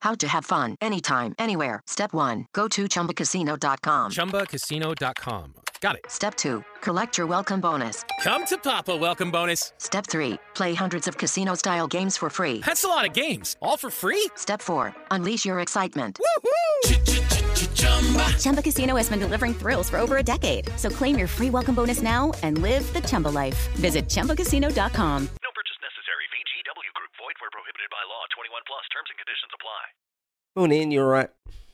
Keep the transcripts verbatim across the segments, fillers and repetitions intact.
How to have fun anytime, anywhere. Step one. Go to chumba casino dot com. chumba casino dot com. Got it. Step two. Collect your welcome bonus. Come to Papa welcome bonus. Step three. Play hundreds of casino-style games for free. That's a lot of games. All for free? Step four. Unleash your excitement. Woohoo! Chumba Casino has been delivering thrills for over a decade. So claim your free welcome bonus now and live the Chumba life. Visit chumba casino dot com. No purchase necessary. V G W Group. Void where prohibited by law. twenty-one plus. Terms and conditions apply. Morning, you're right.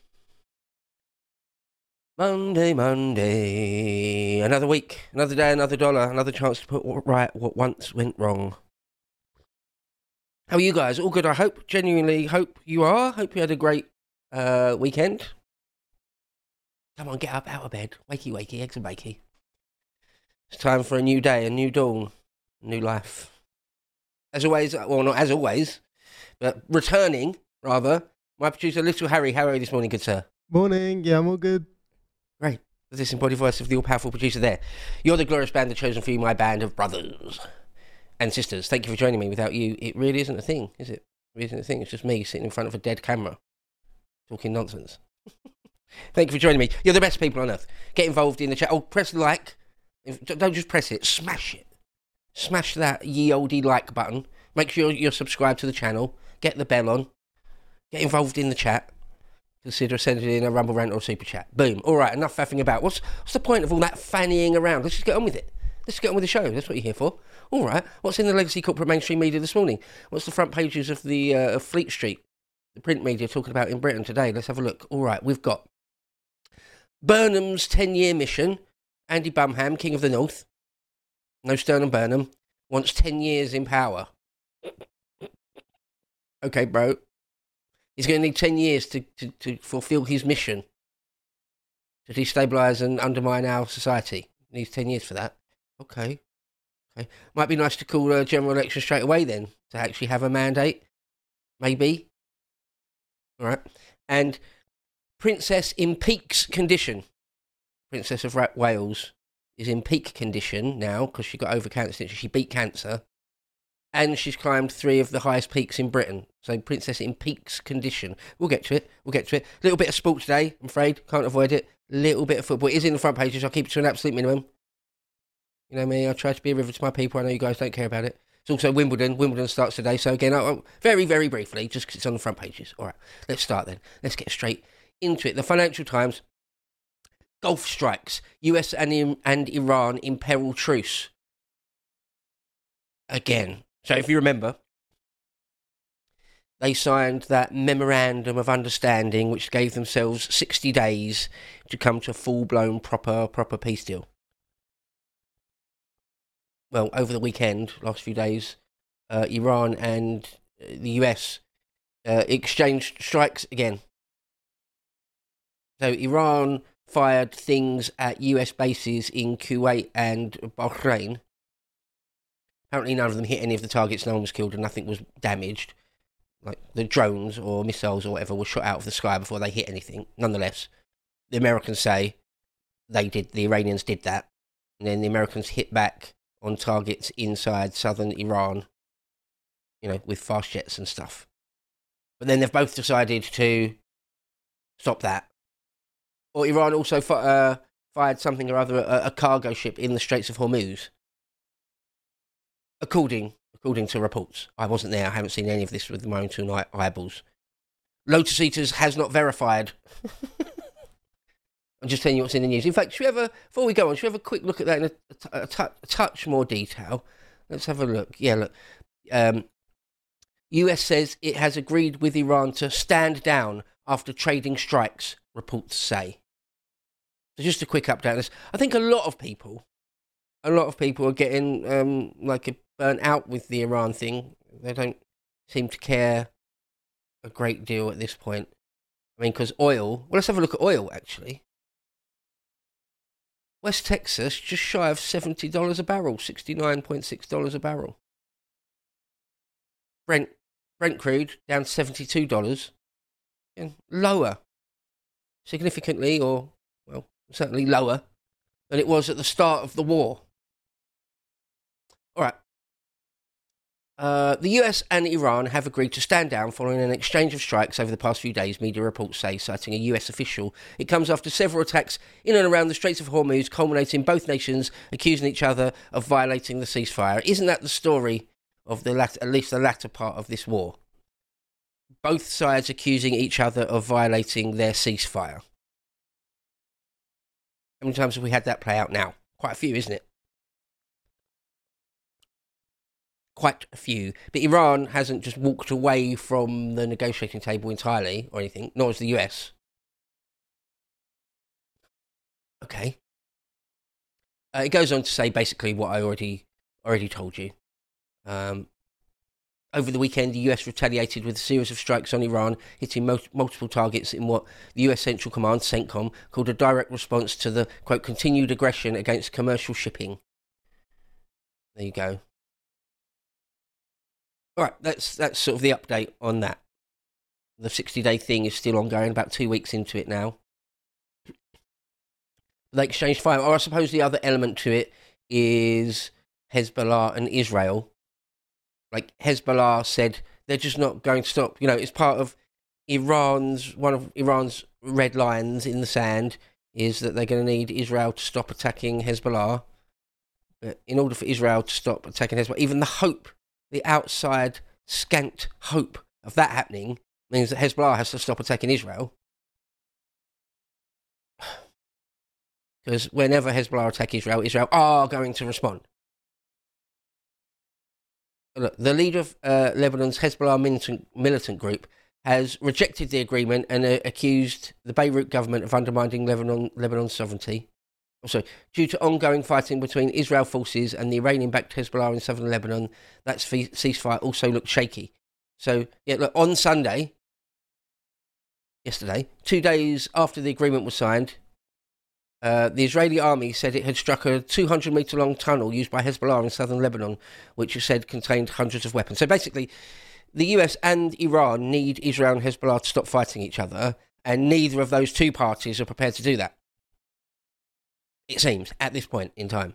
Monday, Monday. Another week, another day, another dollar, another chance to put right what once went wrong. How are you guys? All good, I hope. Genuinely hope you are. Hope you had a great uh, weekend. Come on, get up out of bed. Wakey, wakey, eggs and bakey. It's time for a new day, a new dawn, a new life. As always, well, not as always, but returning, rather, my producer, Little Harry. How are you this morning, good sir? Morning, yeah, I'm all good. Great. This embodied voice of the all-powerful producer there. You're the glorious band, the chosen for you, my band of brothers and sisters. Thank you for joining me. Without you, it really isn't a thing, is it? It isn't a thing. It's just me sitting in front of a dead camera, talking nonsense. Thank you for joining me. You're the best people on earth. Get involved in the chat. Oh, press like. Don't just press it. Smash it. Smash that ye olde like button. Make sure you're subscribed to the channel. Get the bell on. Get involved in the chat. Consider sending in a Rumble Rant or Super Chat. Boom. All right, enough faffing about. What's what's the point of all that fannying around? Let's just get on with it. Let's get on with the show. That's what you're here for. All right. What's in the legacy corporate mainstream media this morning? What's the front pages of the uh, of Fleet Street, the print media, talking about in Britain today? Let's have a look. All right, we've got Burnham's ten-year mission. Andy Bumham, King of the North. No Sternum Burnham. Wants ten years in power. Okay, bro. He's going to need ten years to, to, to fulfill his mission. To destabilise and undermine our society. He needs ten years for that. Okay. Okay. Might be nice to call a general election straight away then. To actually have a mandate. Maybe. All right. And Princess in peak's condition. Princess of Wales is in peak condition now because she got over cancer. She beat cancer. And she's climbed three of the highest peaks in Britain. So Princess in peak's condition. We'll get to it. We'll get to it. A little bit of sport today, I'm afraid. Can't avoid it. Little bit of football. It is in the front pages. I'll keep it to an absolute minimum. You know me, I try to be a river to my people. I know you guys don't care about it. It's also Wimbledon. Wimbledon starts today. So again, I'll, very, very briefly, just because it's on the front pages. All right, let's start then. Let's get straight into it. The Financial Times. Gulf strikes. U S and, and Iran imperil truce. Again. So if you remember, they signed that memorandum of understanding which gave themselves sixty days to come to a full-blown proper proper peace deal. Well, over the weekend, last few days, uh, Iran and the U S uh, exchanged strikes again. So Iran fired things at U S bases in Kuwait and Bahrain. Apparently none of them hit any of the targets, no one was killed and nothing was damaged. Like the drones or missiles or whatever were shot out of the sky before they hit anything. Nonetheless, the Americans say they did, the Iranians did that. And then the Americans hit back on targets inside southern Iran, you know, with fast jets and stuff. But then they've both decided to stop that. Or Iran also fi- uh, fired something or other, a, a cargo ship in the Straits of Hormuz. According according to reports. I wasn't there, I haven't seen any of this with my own two night eyeballs. Lotus Eaters has not verified. I'm just telling you what's in the news. In fact, should we have a, before we go on, should we have a quick look at that in a, a, a, t- a touch more detail? Let's have a look. Yeah, look. Um, U S says it has agreed with Iran to stand down after trading strikes, reports say. So just a quick update on this. I think a lot of people, a lot of people are getting um, like a burnt out with the Iran thing. They don't seem to care a great deal at this point. I mean, because oil, well, let's have a look at oil, actually. West Texas, just shy of seventy dollars a barrel, sixty-nine point six dollars a barrel. Brent, Brent crude, down seventy-two dollars. And lower, significantly, or, well, certainly lower than it was at the start of the war. All right. Uh, the U S and Iran have agreed to stand down following an exchange of strikes over the past few days, media reports say, citing a U S official. It comes after several attacks in and around the Straits of Hormuz, culminating both nations accusing each other of violating the ceasefire. Isn't that the story of the lat- at least the latter part of this war? Both sides accusing each other of violating their ceasefire. How many times have we had that play out now? Quite a few, isn't it? Quite a few. But Iran hasn't just walked away from the negotiating table entirely or anything, nor has the U S. Okay. Uh, it goes on to say basically what I already already told you. Um, over the weekend, the U S retaliated with a series of strikes on Iran, hitting mo- multiple targets in what the U S Central Command, CENTCOM, called a direct response to the, quote, continued aggression against commercial shipping. There you go. All right, that's that's sort of the update on that. The sixty-day thing is still ongoing, about two weeks into it now. They exchanged fire. Or I suppose the other element to it is Hezbollah and Israel. Like, Hezbollah said they're just not going to stop. You know, it's part of Iran's, one of Iran's red lines in the sand is that they're going to need Israel to stop attacking Hezbollah. But in order for Israel to stop attacking Hezbollah, even the hope, the outside scant hope of that happening means that Hezbollah has to stop attacking Israel. Because whenever Hezbollah attack Israel, Israel are going to respond. Look, the leader of uh, Lebanon's Hezbollah militant, militant group has rejected the agreement and uh, accused the Beirut government of undermining Lebanon, Lebanon's sovereignty. Also, due to ongoing fighting between Israel forces and the Iranian-backed Hezbollah in southern Lebanon, that ceasefire also looked shaky. So, yeah, look, on Sunday, yesterday, two days after the agreement was signed, uh, the Israeli army said it had struck a two hundred metre long tunnel used by Hezbollah in southern Lebanon, which it said contained hundreds of weapons. So basically, the U S and Iran need Israel and Hezbollah to stop fighting each other, and neither of those two parties are prepared to do that. It seems, at this point in time.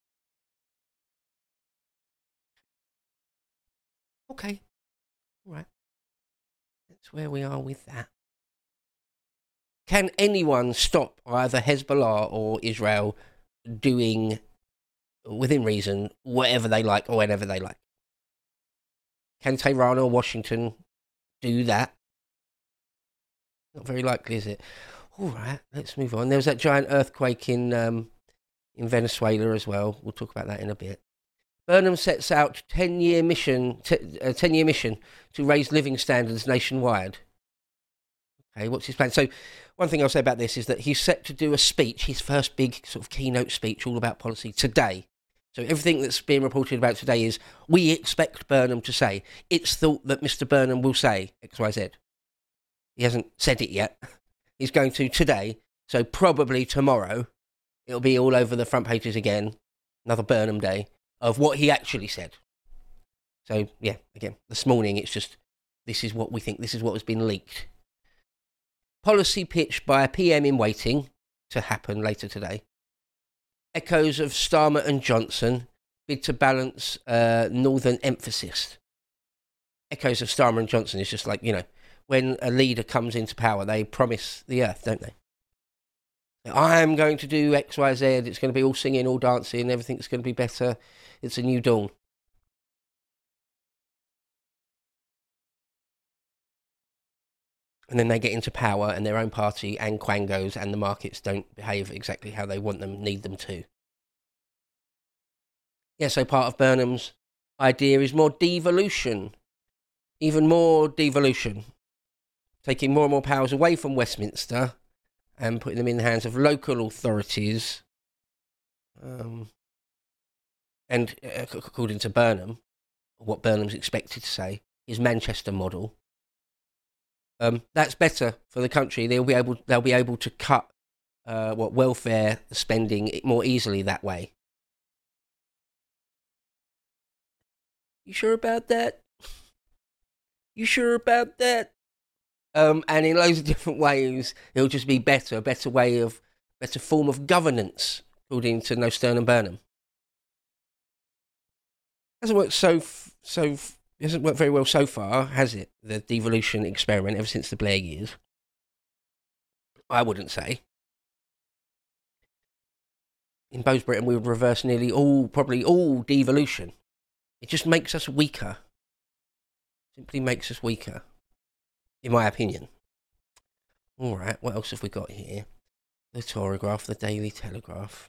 Okay. All right. That's where we are with that. Can anyone stop either Hezbollah or Israel doing, within reason, whatever they like or whenever they like? Can Tehran or Washington do that? Not very likely, is it? All right, let's move on. There was that giant earthquake in um, in Venezuela as well. We'll talk about that in a bit. Burnham sets out ten-year mission, t- a ten-year mission to raise living standards nationwide. Okay, what's his plan? So, one thing I'll say about this is that he's set to do a speech, his first big sort of keynote speech, all about policy today. So everything that's being reported about today is we expect Burnham to say. It's thought that Mister Burnham will say X, Y, Z. He hasn't said it yet. He's going to today, so probably tomorrow, it'll be all over the front pages again, another Burnham day, of what he actually said. So, yeah, again, this morning it's just, this is what we think, this is what has been leaked. Policy pitch by a P M in waiting to happen later today. Echoes of Starmer and Johnson bid to balance uh, northern emphasis. Echoes of Starmer and Johnson is just like, you know, when a leader comes into power, they promise the earth, don't they? I'm going to do X, Y, Z. It's going to be all singing, all dancing. Everything's going to be better. It's a new dawn. And then they get into power and their own party and quangos and the markets don't behave exactly how they want them, need them to. Yeah, so part of Burnham's idea is more devolution. Even more devolution. Taking more and more powers away from Westminster and putting them in the hands of local authorities. Um, and uh, according to Burnham, what Burnham's expected to say, his Manchester model, um, that's better for the country. They'll be able, they'll be able to cut uh, what welfare spending more easily that way. You sure about that? You sure about that? Um, and in loads of different ways, it'll just be better, a better way of, better form of governance, according to No Stern and Burnham. Hasn't worked so, so It hasn't worked very well so far, has it? The devolution experiment ever since the Blair years. I wouldn't say. In Bo's Britain, we would reverse nearly all, probably all devolution. It just makes us weaker. Simply makes us weaker, in my opinion. All right, what else have we got here? The Telegraph, the Daily Telegraph.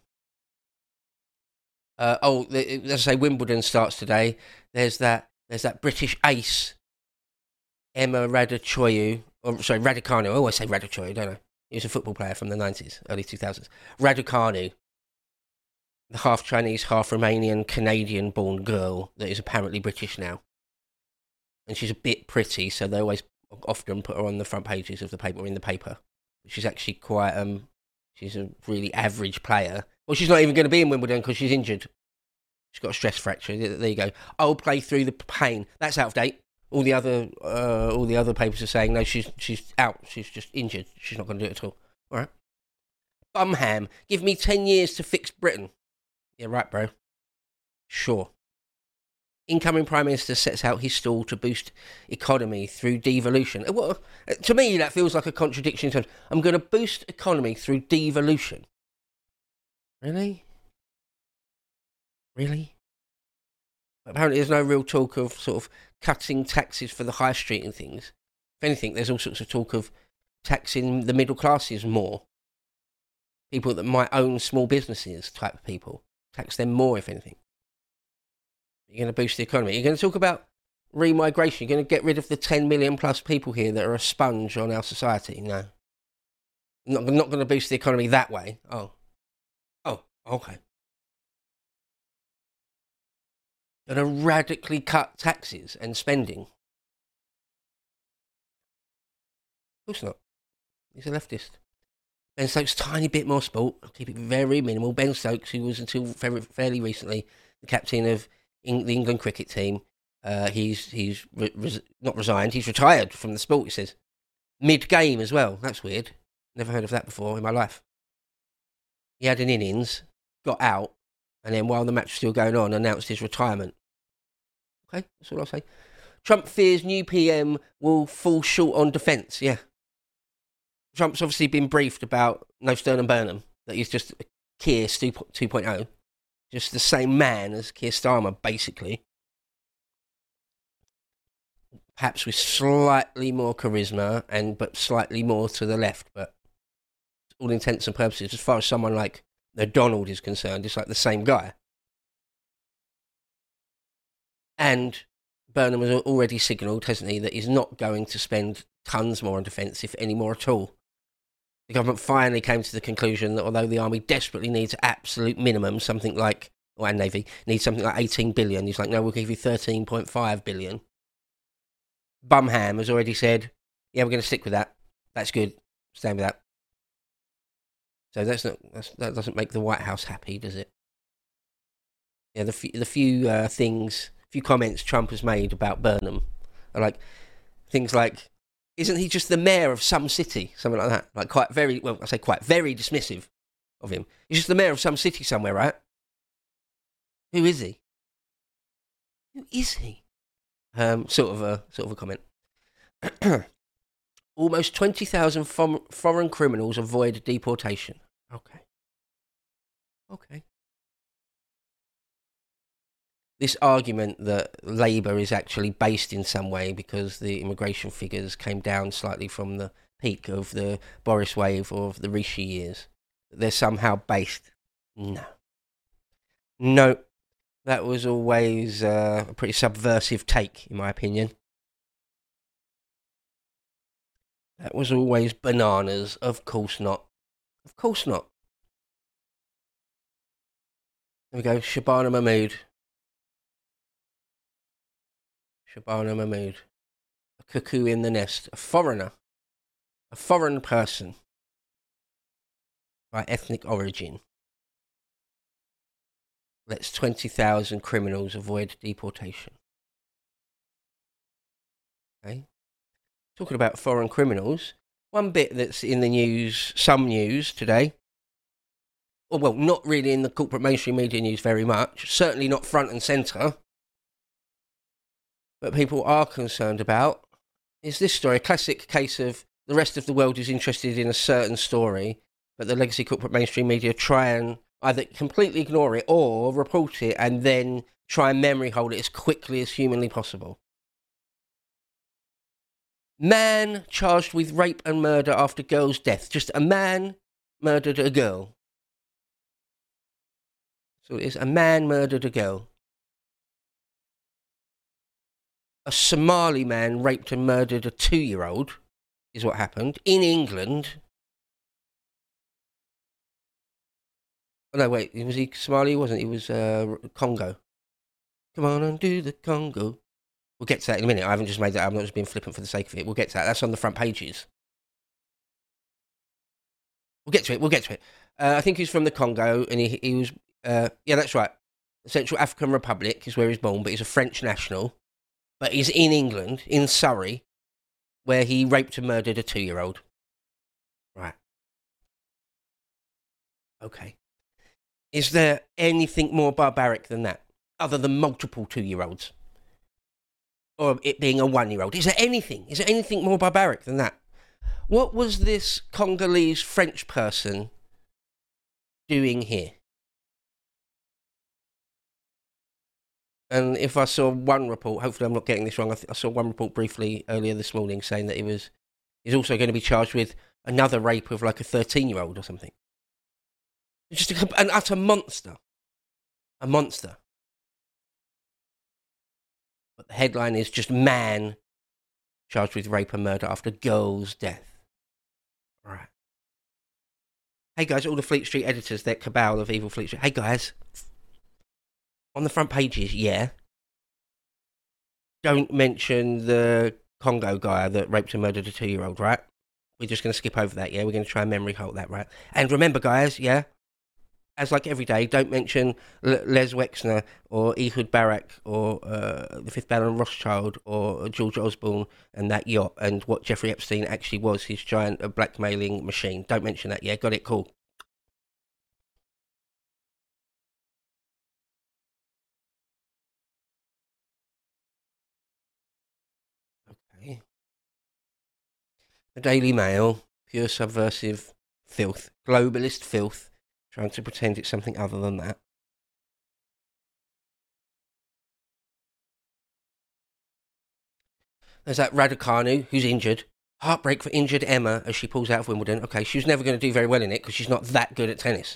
Uh, oh, the, as I say, Wimbledon starts today. There's that. There's that British ace, Emma Raducanu. Or sorry, Raducanu. I always say Raducanu, don't I? He was a football player from the nineties, early two thousands. Raducanu, the half Chinese, half Romanian, Canadian-born girl that is apparently British now, and she's a bit pretty, so they always often put her on the front pages of the paper or in the paper. She's actually quite um, she's a really average player. Well, she's not even going to be in Wimbledon because she's injured. She's got a stress fracture. There you go. I'll play through the pain. That's out of date. All the other, uh, all the other papers are saying no. She's she's out. She's just injured. She's not going to do it at all. All right. Bumham, give me ten years to fix Britain. Yeah, right, bro. Sure. Incoming Prime Minister sets out his stall to boost economy through devolution. Well, to me, that feels like a contradiction in terms. I'm going to boost economy through devolution. Really? Really? Apparently there's no real talk of sort of cutting taxes for the high street and things. If anything, there's all sorts of talk of taxing the middle classes more. People that might own small businesses type of people. Tax them more, if anything. You're going to boost the economy. You're going to talk about remigration. You're going to get rid of the ten million plus people here that are a sponge on our society. No. Not, not going to boost the economy that way. Oh. Oh, okay. Going to radically cut taxes and spending. Of course not. He's a leftist. Ben Stokes, tiny bit more sport. I'll keep it very minimal. Ben Stokes, who was until very, fairly recently the captain of in, the England cricket team, uh, he's he's re- res- not resigned. He's retired from the sport. He says mid-game as well. That's weird. Never heard of that before in my life. He had an innings, got out, and then while the match was still going on, announced his retirement. Okay, that's all I'll say. Trump fears new P M will fall short on defence. Yeah. Trump's obviously been briefed about no Stern and Burnham, that he's just Keir two point oh. Just the same man as Keir Starmer, basically. Perhaps with slightly more charisma, and but slightly more to the left, but all intents and purposes, as far as someone like the Donald is concerned, it's like the same guy. And Burnham has already signalled, hasn't he, that he's not going to spend tons more on defence, if any more at all. The government finally came to the conclusion that although the army desperately needs absolute minimum, something like, or and Navy, needs something like eighteen billion, he's like, no, we'll give you thirteen point five billion. Bumham has already said, yeah, we're going to stick with that. That's good. Stand with that. So that's not that's, that doesn't make the White House happy, does it? Yeah, the few, the few uh, things, few comments Trump has made about Burnham are like things like, isn't he just the mayor of some city? Something like that. Like quite very, well, I say quite very dismissive of him. He's just the mayor of some city somewhere, right? Who is he? Who is he? Um, sort of a sort of a comment. Almost twenty thousand fom- foreign criminals avoid deportation. Okay. Okay. This argument that Labour is actually based in some way because the immigration figures came down slightly from the peak of the Boris wave or of the Rishi years, they're somehow based. No. No. That was always uh, a pretty subversive take, in my opinion. That was always bananas. Of course not. Of course not. There we go. Shabana Mahmood. Shabana Mahmood. A cuckoo in the nest. A foreigner. A foreign person. By ethnic origin. Lets twenty thousand criminals avoid deportation. Okay. Talking about foreign criminals, one bit that's in the news, some news today, or well, not really in the corporate mainstream media news very much, certainly not front and centre, But people are concerned about is this story, a classic case of the rest of the world is interested in a certain story, but the legacy corporate mainstream media try and either completely ignore it or report it and then try and memory hold it as quickly as humanly possible. Man charged with rape and murder after girl's death. Just a man murdered a girl. So it is a man murdered a girl. A Somali man raped and murdered a two-year-old, is what happened, in England. Oh, no, wait, was he Somali? He wasn't, he was uh, Congo. Come on and do the Congo. We'll get to that in a minute. I haven't just made that up. I'm not just being flippant for the sake of it. We'll get to that. That's on the front pages. We'll get to it. We'll get to it. Uh, I think he's from the Congo, and he, he was... Uh, yeah, that's right. The Central African Republic is where he's born, but he's a French national. But he's in England, in Surrey, where he raped and murdered a two-year-old. Right. Okay. Is there anything more barbaric than that, other than multiple two-year-olds? Or it being a one-year-old? Is there anything? Is there anything more barbaric than that? What was this Congolese French person doing here? And if I saw one report, hopefully I'm not getting this wrong, I, th- I saw one report briefly earlier this morning saying that he was he's also going to be charged with another rape of like a thirteen-year-old or something. Just a, an utter monster. A monster. But the headline is just man charged with rape and murder after girl's death. All right. Hey guys, all the Fleet Street editors, that cabal of evil Fleet Street. Hey guys. On the front pages, yeah. Don't mention the Congo guy that raped and murdered a two-year-old, right? We're just going to skip over that, yeah? We're going to try and memory hold that, right? And remember, guys, yeah? As like every day, don't mention L- Les Wexner or Ehud Barak or uh, the fifth Baron Rothschild or George Osborne and that yacht and what Jeffrey Epstein actually was, his giant uh, blackmailing machine. Don't mention that, yeah? Got it? Cool. The Daily Mail, pure subversive filth, globalist filth, trying to pretend it's something other than that. There's that Raducanu, who's injured. Heartbreak for injured Emma as she pulls out of Wimbledon. Okay, she was never going to do very well in it because she's not that good at tennis.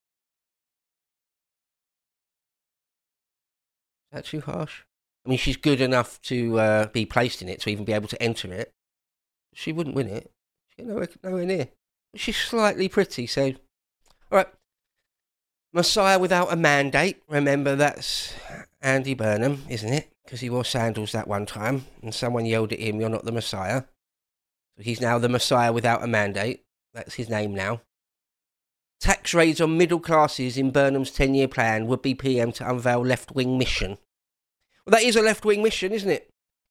Is that too harsh? I mean, she's good enough to uh, be placed in it, to even be able to enter it. She wouldn't win it. She's nowhere, nowhere near. But she's slightly pretty, so... All right. Messiah without a mandate. Remember, that's Andy Burnham, isn't it? Because he wore sandals that one time, and someone yelled at him, "You're not the Messiah." So he's now the Messiah without a mandate. That's his name now. Tax raids on middle classes in Burnham's ten-year plan. Would-be P M to unveil left-wing mission. Well, that is a left-wing mission, isn't it?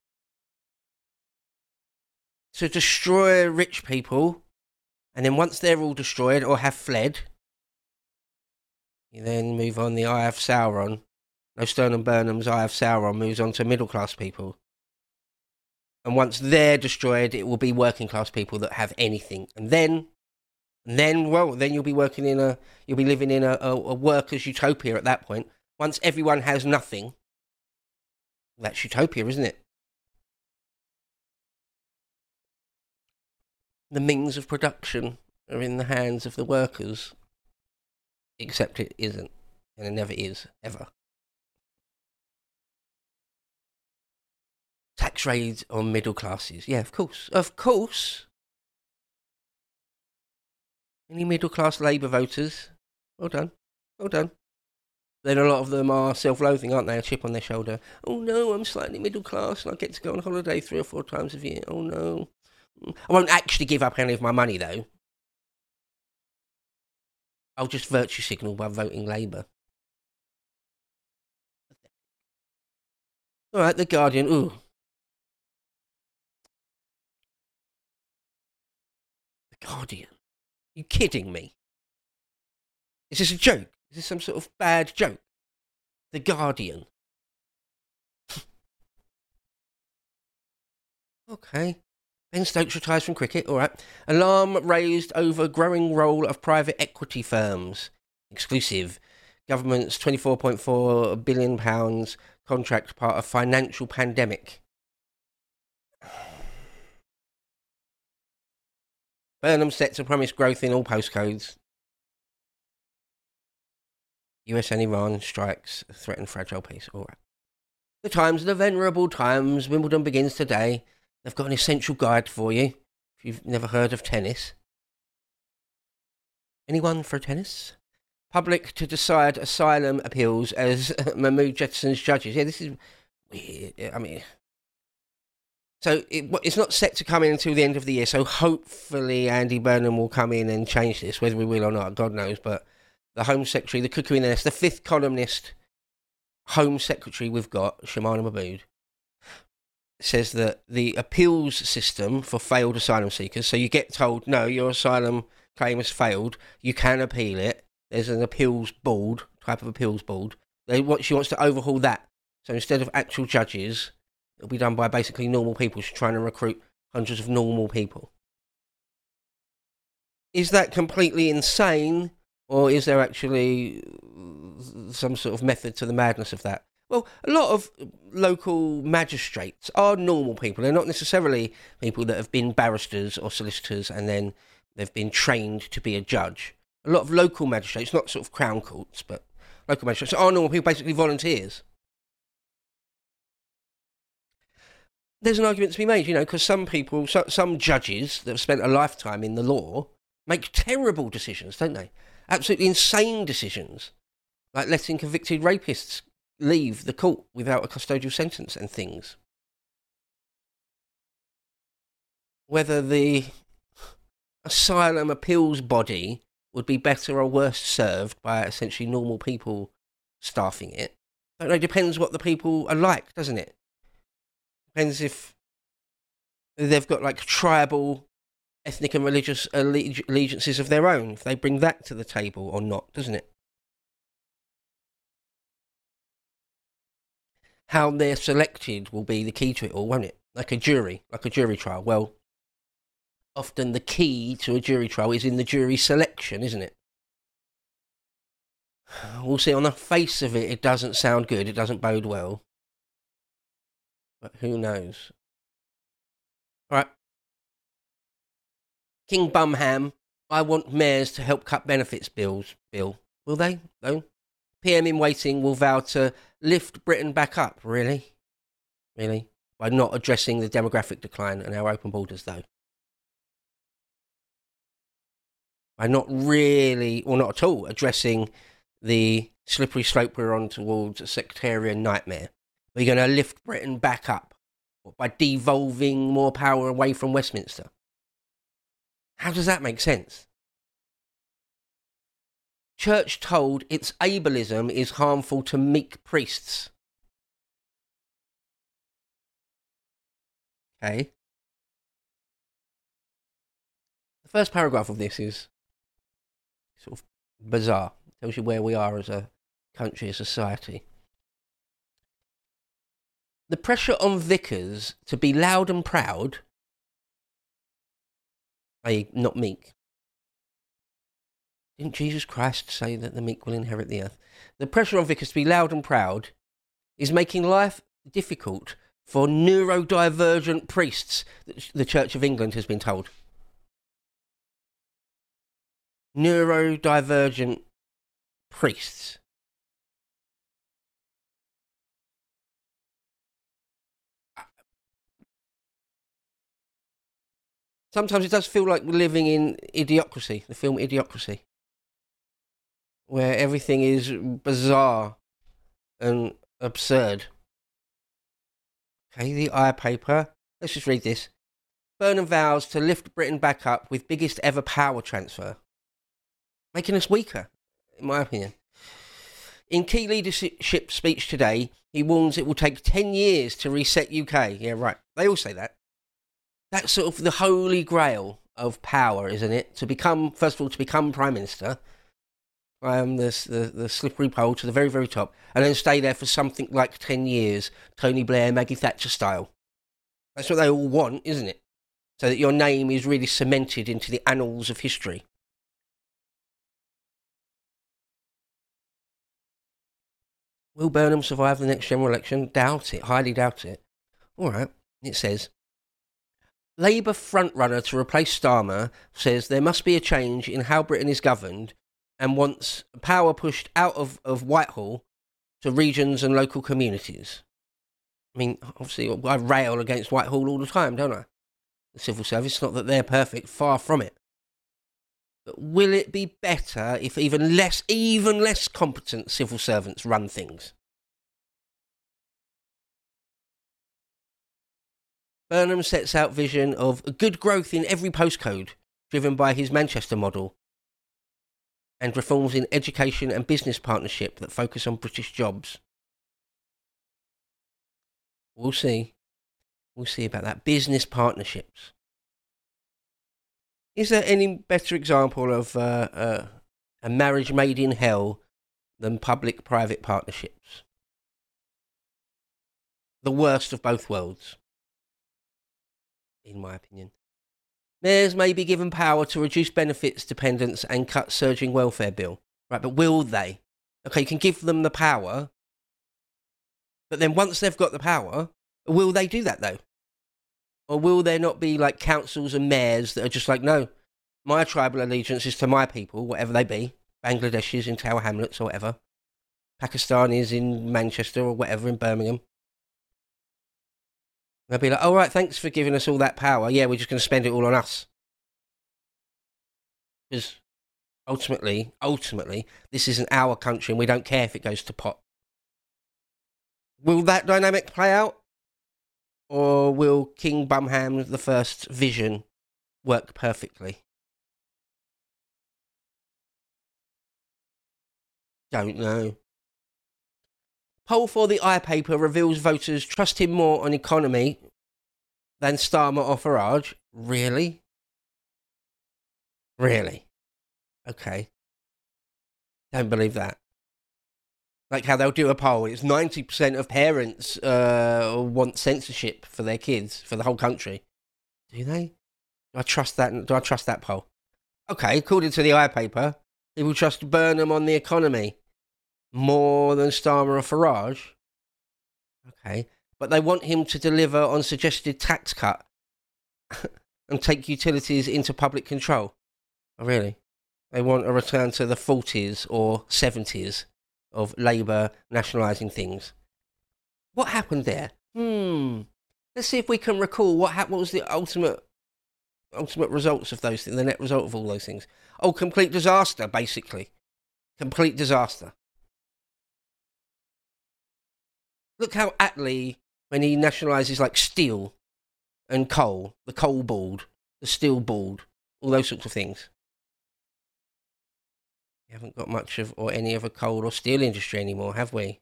To destroy rich people, and then once they're all destroyed or have fled, you then move on the Eye of Sauron. No, Stern Burnham's Eye of Sauron moves on to middle-class people. And once they're destroyed, it will be working-class people that have anything. And then, and then, well, then you'll be working in a, you'll be living in a, a, a workers' utopia at that point. Once everyone has nothing, that's utopia, isn't it? The means of production are in the hands of the workers. Except it isn't. And it never is, ever. Tax raids on middle classes. Yeah, of course. Of course. Any middle class Labour voters? Well done. Well done. Then a lot of them are self-loathing, aren't they? A chip on their shoulder. Oh no, I'm slightly middle class and I get to go on holiday three or four times a year. Oh no. I won't actually give up any of my money, though. I'll just virtue signal by voting Labour. All right, The Guardian. Ooh. The Guardian. Are you kidding me? Is this a joke? Is this some sort of bad joke? The Guardian. Okay. Ben Stokes retires from cricket, all right. Alarm raised over growing role of private equity firms. Exclusive. Government's twenty-four point four billion pounds contract part of financial pandemic. Burnham set to promise growth in all postcodes. U S and Iran strikes threaten fragile peace. All right. The Times, the venerable Times. Wimbledon begins today. They've got an essential guide for you if you've never heard of tennis. Anyone for tennis? Public to decide asylum appeals as Mahmood jettisons judges. Yeah, this is weird. I mean, so it, it's not set to come in until the end of the year. So hopefully Andy Burnham will come in and change this, whether we will or not, God knows. But the Home Secretary, the cuckoo in the nest, the fifth columnist Home Secretary we've got, Shamana Mahmood, says that the appeals system for failed asylum seekers, so you get told, no, your asylum claim has failed, you can appeal it. There's an appeals board, type of appeals board. They want, she wants to overhaul that. So instead of actual judges, it'll be done by basically normal people. She's trying to recruit hundreds of normal people. Is that completely insane, or is there actually some sort of method to the madness of that? Well, a lot of local magistrates are normal people. They're not necessarily people that have been barristers or solicitors and then they've been trained to be a judge. A lot of local magistrates, not sort of crown courts, but local magistrates are normal people, basically volunteers. There's an argument to be made, you know, because some people, so, some judges that have spent a lifetime in the law make terrible decisions, don't they? Absolutely insane decisions, like letting convicted rapists leave the court without a custodial sentence and things. Whether the asylum appeals body would be better or worse served by essentially normal people staffing it, I don't know, depends what the people are like, doesn't it? Depends if they've got like tribal, ethnic and religious alleg- allegiances of their own, if they bring that to the table or not, doesn't it? How they're selected will be the key to it all, won't it? Like a jury, like a jury trial. Well, often the key to a jury trial is in the jury selection, isn't it? We'll see. On the face of it, it doesn't sound good. It doesn't bode well. But who knows? All right. King Bumham, I want mayors to help cut benefits bills. Bill, will they? No. P M in waiting will vow to lift Britain back up. Really? Really? By not addressing the demographic decline and our open borders, though. By not really, or not at all, addressing the slippery slope we're on towards a sectarian nightmare. We're going to lift Britain back up by devolving more power away from Westminster. How does that make sense? Church told its ableism is harmful to meek priests. Okay. The first paragraph of this is sort of bizarre. It tells you where we are as a country, a society. The pressure on vicars to be loud and proud, that is not meek. Didn't Jesus Christ say that the meek will inherit the earth? The pressure on vicars to be loud and proud is making life difficult for neurodivergent priests, the Church of England has been told. Neurodivergent priests. Sometimes it does feel like we're living in Idiocracy, the film Idiocracy, where everything is bizarre and absurd. Okay, the I paper. Let's just read this. Burnham vows to lift Britain back up with biggest ever power transfer. Making us weaker, in my opinion. In key leadership speech today, he warns it will take ten years to reset U K. Yeah, right. They all say that. That's sort of the holy grail of power, isn't it? To become, first of all, to become Prime Minister, um, the, the, the slippery pole to the very, very top, and then stay there for something like ten years, Tony Blair, Maggie Thatcher style. That's what they all want, isn't it? So that your name is really cemented into the annals of history. Will Burnham survive the next general election? Doubt it. Highly doubt it. All right. It says, Labour frontrunner to replace Starmer says there must be a change in how Britain is governed and wants power pushed out of, of Whitehall to regions and local communities. I mean, obviously, I rail against Whitehall all the time, don't I? The civil service, not that they're perfect, far from it. But will it be better if even less, even less competent civil servants run things? Burnham sets out vision of good growth in every postcode, driven by his Manchester model, and reforms in education and business partnership that focus on British jobs. We'll see. We'll see about that. Business partnerships. Is there any better example of uh, uh, a marriage made in hell than public-private partnerships? The worst of both worlds, in my opinion. Mayors may be given power to reduce benefits dependence and cut surging welfare bill. Right, but will they? Okay, you can give them the power, but then once they've got the power, will they do that though? Or will there not be like councils and mayors that are just like, no, my tribal allegiance is to my people, whatever they be, Bangladeshis in Tower Hamlets or whatever, Pakistanis in Manchester or whatever in Birmingham. They'll be like, all right, thanks for giving us all that power. Yeah, we're just going to spend it all on us. Because ultimately, ultimately, this isn't our country and we don't care if it goes to pot. Will that dynamic play out? Or will King Bumham the First's vision work perfectly? Don't know. Poll for the iPaper reveals voters trust him more on economy than Starmer or Farage. Really? Really? Okay. Don't believe that. Like how they'll do a poll. It's ninety percent of parents uh, want censorship for their kids, for the whole country. Do they? Do I trust that? Do I trust that poll? Okay, according to the iPaper, people trust Burnham on the economy more than Starmer or Farage. Okay, but they want him to deliver on suggested tax cut and take utilities into public control. Oh, really? They want a return to the forties or seventies of Labour nationalising things. What happened there? Hmm. Let's see if we can recall what happened. What was the ultimate, ultimate results of those things? The net result of all those things. Oh, complete disaster, basically. Complete disaster. Look how Attlee, when he nationalises like steel and coal, the coal board, the steel board, all those sorts of things. We haven't got much of, or any of a coal or steel industry anymore, have we?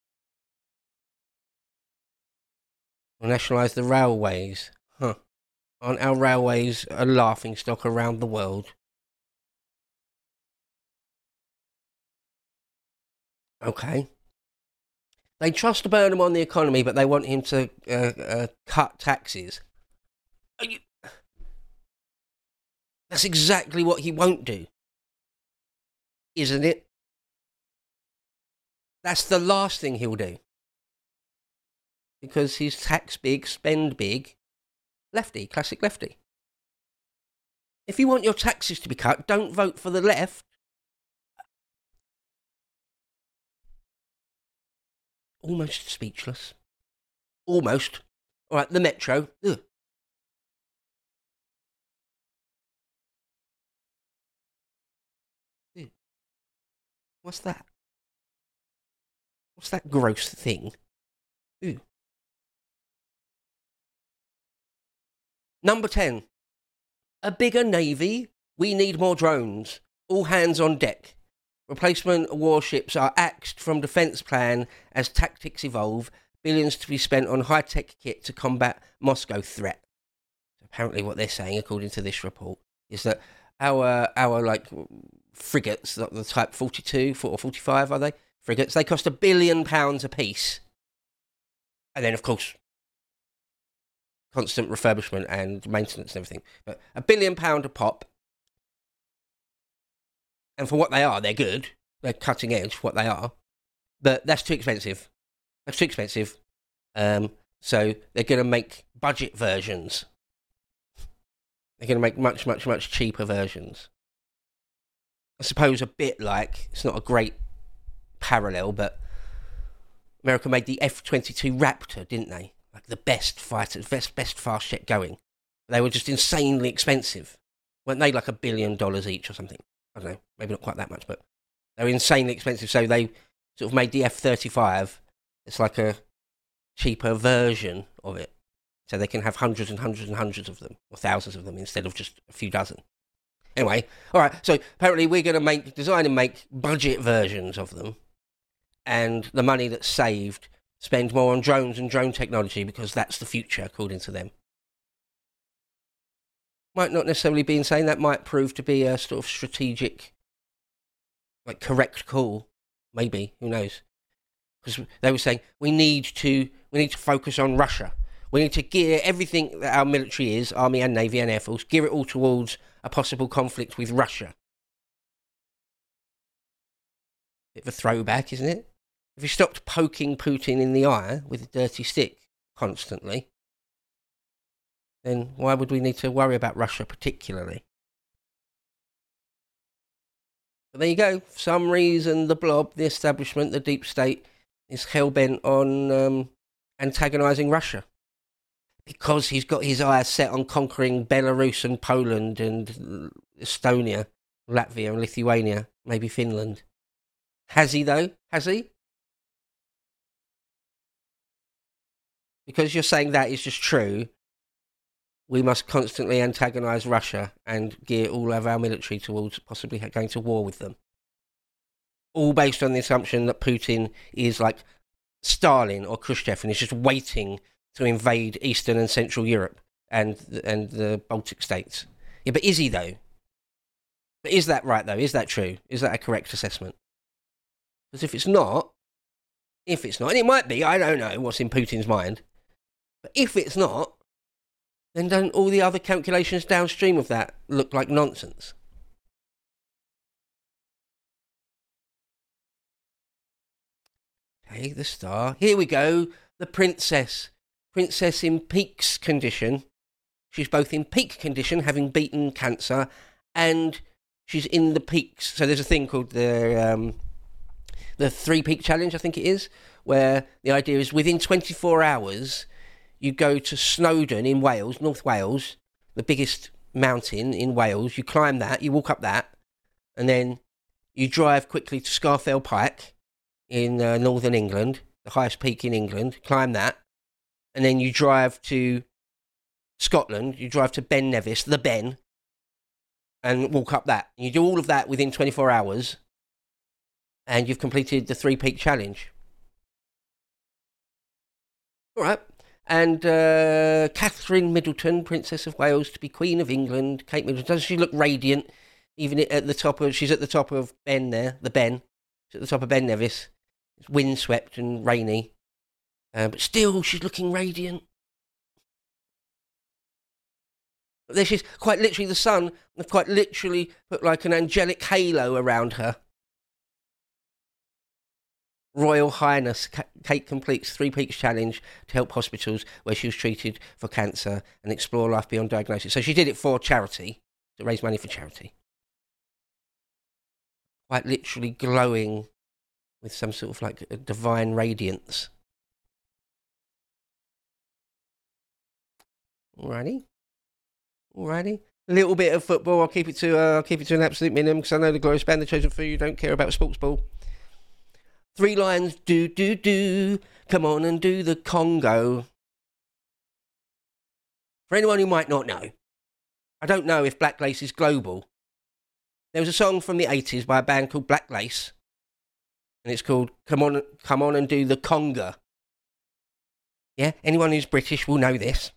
We'll nationalise the railways. Huh. Aren't our railways a laughing stock around the world? Okay. They trust Burnham on the economy, but they want him to uh, uh, cut taxes. Are you... That's exactly what he won't do. Isn't it? That's the last thing he'll do. Because he's tax big, spend big, lefty, classic lefty. If you want your taxes to be cut, don't vote for the left. Almost speechless. Almost. All right, the Metro. Ugh. What's that? What's that gross thing? Ooh. Number ten. A bigger navy. We need more drones. All hands on deck. Replacement warships are axed from defence plan as tactics evolve. Billions to be spent on high-tech kit to combat Moscow threat. Apparently what they're saying, according to this report, is that our, our like... frigates, the type forty-two or forty-five, are they? Frigates, they cost a billion pounds a piece. And then, of course, constant refurbishment and maintenance and everything. But a billion pound a pop. And for what they are, they're good. They're cutting edge for what they are. But that's too expensive. That's too expensive. Um, so they're going to make budget versions. They're going to make much, much, much cheaper versions. I suppose a bit like, it's not a great parallel, but America made the F twenty-two Raptor, didn't they? Like the best fighter, best, best fast jet going. They were just insanely expensive. Weren't they like a billion dollars each or something? I don't know, maybe not quite that much, but they were insanely expensive. So they sort of made the F thirty-five. It's like a cheaper version of it. So they can have hundreds and hundreds and hundreds of them, or thousands of them, instead of just a few dozen. Anyway, all right, so apparently we're going to make design and make budget versions of them. And the money that's saved, spend more on drones and drone technology, because that's the future, according to them. Might not necessarily be insane. That might prove to be a sort of strategic, like, correct call. Maybe, who knows? Because they were saying, we need to, we need to focus on Russia. We need to gear everything that our military is, Army and Navy and Air Force, gear it all towards a possible conflict with Russia. Bit of a throwback, isn't it? If you stopped poking Putin in the eye with a dirty stick constantly, then why would we need to worry about Russia particularly? But there you go. For some reason, the blob, the establishment, the deep state, is hell-bent on um, antagonising Russia. Because he's got his eyes set on conquering Belarus and Poland and Estonia, Latvia and Lithuania, maybe Finland. Has he, though? Has he? Because you're saying that is just true, we must constantly antagonise Russia and gear all of our military towards possibly going to war with them. All based on the assumption that Putin is like Stalin or Khrushchev and is just waiting to invade Eastern and Central Europe and and the Baltic states. Yeah, but is he, though? But is that right, though? Is that true? Is that a correct assessment? Because if it's not, if it's not, and it might be, I don't know what's in Putin's mind, but if it's not, then don't all the other calculations downstream of that look like nonsense? Okay, the star. Here we go. The princess. Princess in peak's condition. She's both in peak condition, having beaten cancer, and she's in the peaks. So there's a thing called the um, the three peak challenge, I think it is, where the idea is within twenty-four hours, you go to Snowdon in Wales, North Wales, the biggest mountain in Wales. You climb that, you walk up that, and then you drive quickly to Scafell Pike in uh, northern England, the highest peak in England, climb that, and then you drive to Scotland, you drive to Ben Nevis, the Ben, and walk up that. You do all of that within twenty-four hours, and you've completed the three peak challenge. All right. And uh, Catherine Middleton, Princess of Wales, to be Queen of England. Kate Middleton, doesn't she look radiant? Even at the top of, she's at the top of Ben there, the Ben. She's at the top of Ben Nevis. It's windswept and rainy. Uh, but still, she's looking radiant. But there she's, quite literally, the sun, have quite literally put like an angelic halo around her. Royal Highness Kate completes Three Peaks Challenge to help hospitals where she was treated for cancer and explore life beyond diagnosis. So she did it for charity, to raise money for charity. Quite literally glowing with some sort of like a divine radiance. Alrighty, alrighty. A little bit of football. I'll keep it to uh, I'll keep it to an absolute minimum because I know the glorious band, the chosen few, you don't care about sports ball. Three lines, do, do, do, come on and do the Congo. For anyone who might not know, I don't know if Black Lace is global. There was a song from the eighties by a band called Black Lace, and it's called Come On, Come On and Do the Conga. Yeah, anyone who's British will know this.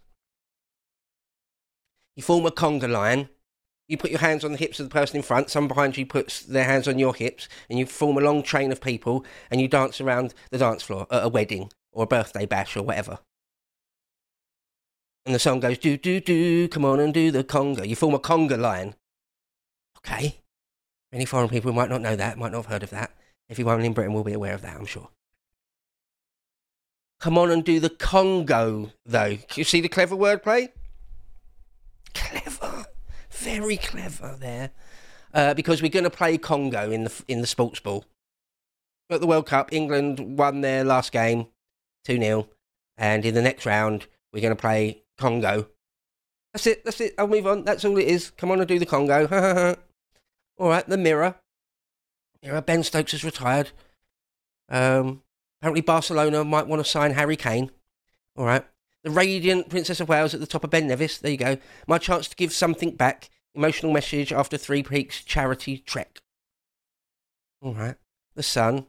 You form a conga line. You put your hands on the hips of the person in front, someone behind you puts their hands on your hips, and you form a long train of people, and you dance around the dance floor at a wedding, or a birthday bash, or whatever. And the song goes, do, do, do, come on and do the conga. You form a conga line. Okay. Many foreign people might not know that, might not have heard of that. Everyone in Britain will be aware of that, I'm sure. Come on and do the Congo, though. Can you see the clever wordplay? Clever. Very clever there. Uh, because we're going to play Congo in the in the sports ball. At the World Cup, England won their last game, two nil. And in the next round, we're going to play Congo. That's it, that's it. I'll move on. That's all it is. Come on and do the Congo. All right, the Mirror. Mirror, Ben Stokes has retired. Um, apparently Barcelona might want to sign Harry Kane. All right. The Radiant Princess of Wales at the top of Ben Nevis. There you go. My chance to give something back. Emotional message after Three Peaks charity trek. All right. The Sun.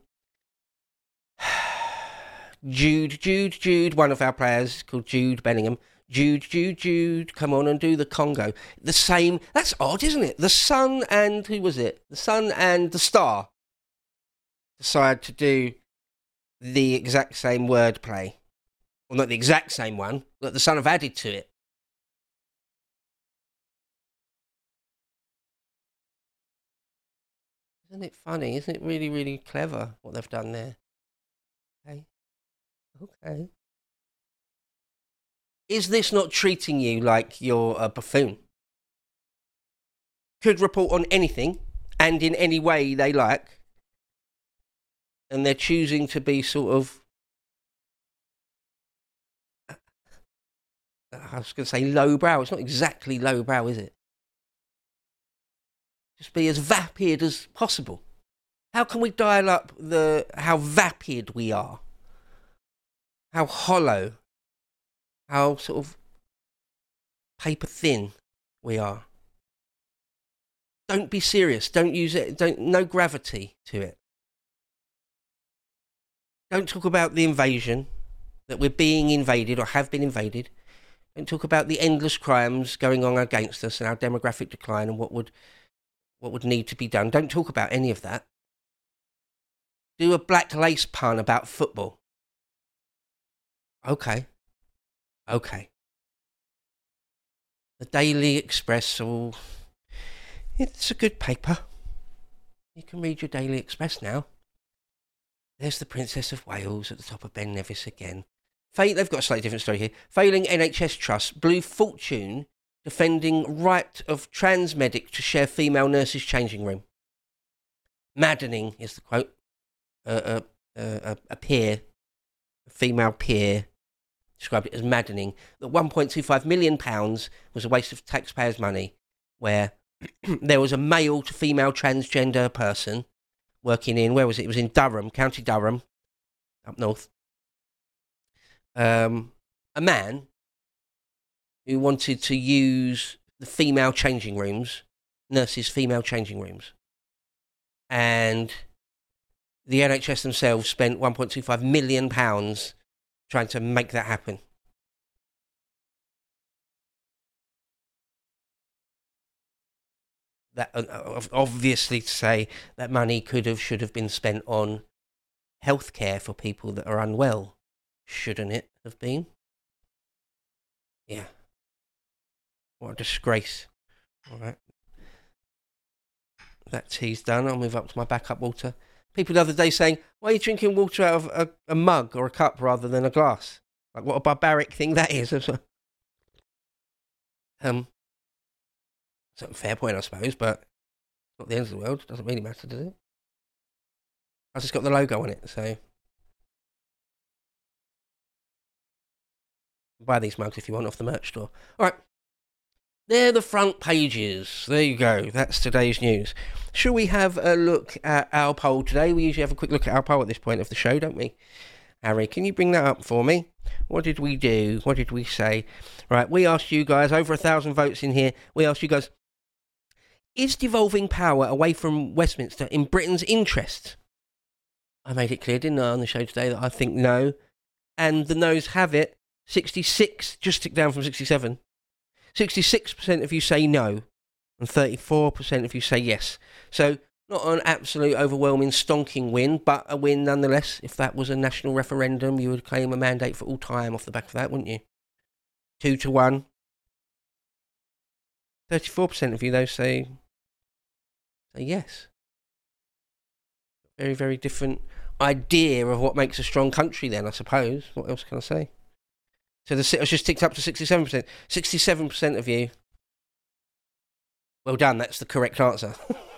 Jude, Jude, Jude, one of our players called Jude Bellingham. Jude, Jude, Jude, come on and do the Congo. The same, that's odd, isn't it? The Sun and, who was it? The Sun and the Star decide to do the exact same wordplay. Well, not the exact same one, but the Sun have added to it. Isn't it funny? Isn't it really, really clever what they've done there? Okay. Okay. Is this not treating you like you're a buffoon? Could report on anything and in any way they like, and they're choosing to be sort of, I was going to say lowbrow. It's not exactly lowbrow, is it? Just be as vapid as possible. How can we dial up the how vapid we are? How hollow, how sort of paper thin we are. Don't be serious. Don't use it. Don't no gravity to it. Don't talk about the invasion, that we're being invaded or have been invaded. Don't talk about the endless crimes going on against us and our demographic decline and what would what would need to be done. Don't talk about any of that. Do a black lace pun about football. Okay. Okay. The Daily Express, oh, it's a good paper. You can read your Daily Express now. There's the Princess of Wales at the top of Ben Nevis again. Fail, they've got a slightly different story here. Failing N H S trust, Blue Fortune defending right of trans medic to share female nurses' changing room. Maddening is the quote. Uh, uh, uh, a peer, a female peer, described it as maddening, that one point two five million pounds was a waste of taxpayers' money, where there was a male to female transgender person working in, where was it? It was in Durham, County Durham, up north. Um, a man who wanted to use the female changing rooms, nurses' female changing rooms. And the N H S themselves spent one point two five million pounds trying to make that happen. That uh, obviously to say that money could have, should have been spent on healthcare for people that are unwell, shouldn't it have been? Yeah. What a disgrace. All right. That tea's done. I'll move up to my backup water. People the other day saying, why are you drinking water out of a, a mug or a cup rather than a glass? Like, what a barbaric thing that is. um, it's a fair point, I suppose, but it's not the end of the world. It doesn't really matter, does it? I've just got the logo on it, so buy these mugs if you want off the merch store. All right. They're the front pages. There you go. That's today's news. Shall we have a look at our poll today? We usually have a quick look at our poll at this point of the show, don't we? Harry, can you bring that up for me? What did we do? What did we say? Right, we asked you guys, over a thousand votes in here. We asked you guys, is devolving power away from Westminster in Britain's interest? I made it clear, didn't I, on the show today, that I think no. And the no's have it. sixty-six, just ticked down from sixty-seven. sixty-six percent of you say no, and thirty-four percent of you say yes. So, not an absolute overwhelming stonking win, but a win nonetheless. If that was a national referendum, you would claim a mandate for all time off the back of that, wouldn't you? two to one. thirty-four percent of you, though, say, say yes. Very, very different idea of what makes a strong country then, I suppose. What else can I say? So the it's just ticked up to sixty-seven percent. sixty-seven percent of you. Well done, that's the correct answer.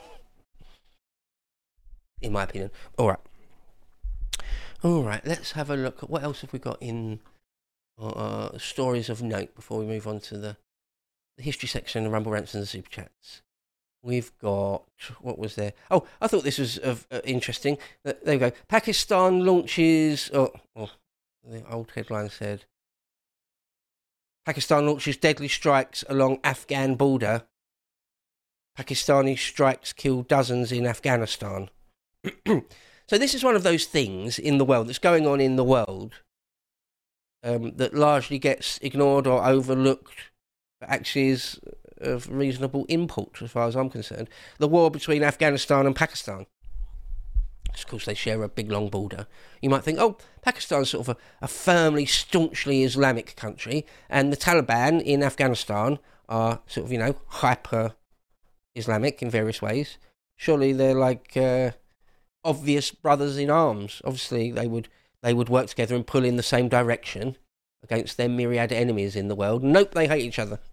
In my opinion. All right. All right, let's have a look at what else have we got in uh, stories of note before we move on to the, the history section, the Rumble Rants and the Super Chats. We've got, what was there? Oh, I thought this was uh, uh, interesting. Uh, there we go. Pakistan launches, oh, oh, the old headline said, Pakistan launches deadly strikes along Afghan border. Pakistani strikes kill dozens in Afghanistan. So this is one of those things in the world that's going on in the world um, that largely gets ignored or overlooked, but actually is of reasonable import as far as I'm concerned. The war between Afghanistan and Pakistan. Of course, they share a big long border. You might think, oh, Pakistan's sort of a, a firmly, staunchly Islamic country, and the Taliban in Afghanistan are sort of, you know, hyper-Islamic in various ways. Surely they're like uh, obvious brothers in arms. Obviously, they would they would work together and pull in the same direction against their myriad enemies in the world. Nope, they hate each other.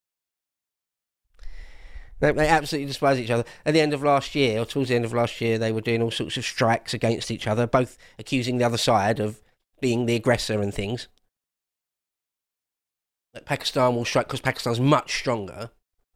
Nope, they absolutely despise each other. At the end of last year, or towards the end of last year, they were doing all sorts of strikes against each other, both accusing the other side of being the aggressor and things. Like Pakistan will strike because Pakistan's much stronger,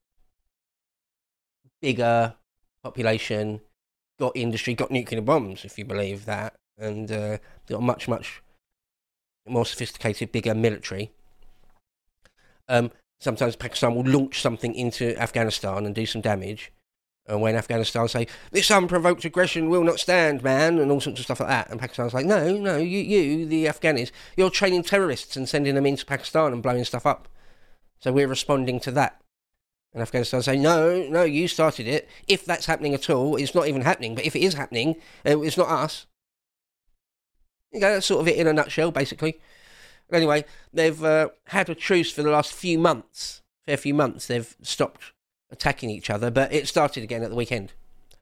bigger population, got industry, got nuclear bombs, if you believe that, and uh, got a much, much more sophisticated, bigger military. Um, sometimes Pakistan will launch something into Afghanistan and do some damage, and when Afghanistan say, this unprovoked aggression will not stand, man, and all sorts of stuff like that, and Pakistan's like, no, no, you, you, the Afghanis, you're training terrorists and sending them into Pakistan and blowing stuff up. So we're responding to that. And Afghanistan say, no, no, you started it. If that's happening at all, it's not even happening. But if it is happening, it's not us. You know, that's sort of it in a nutshell, basically. Anyway, they've uh, had a truce for the last few months. Fair few months, they've stopped attacking each other, but it started again at the weekend.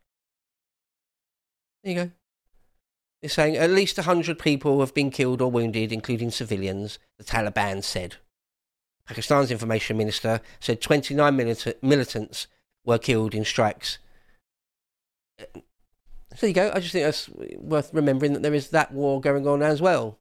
There you go. They're saying at least one hundred people have been killed or wounded, including civilians, the Taliban said. Pakistan's information minister said twenty-nine milita- militants were killed in strikes. So there you go. I just think that's worth remembering that there is that war going on as well.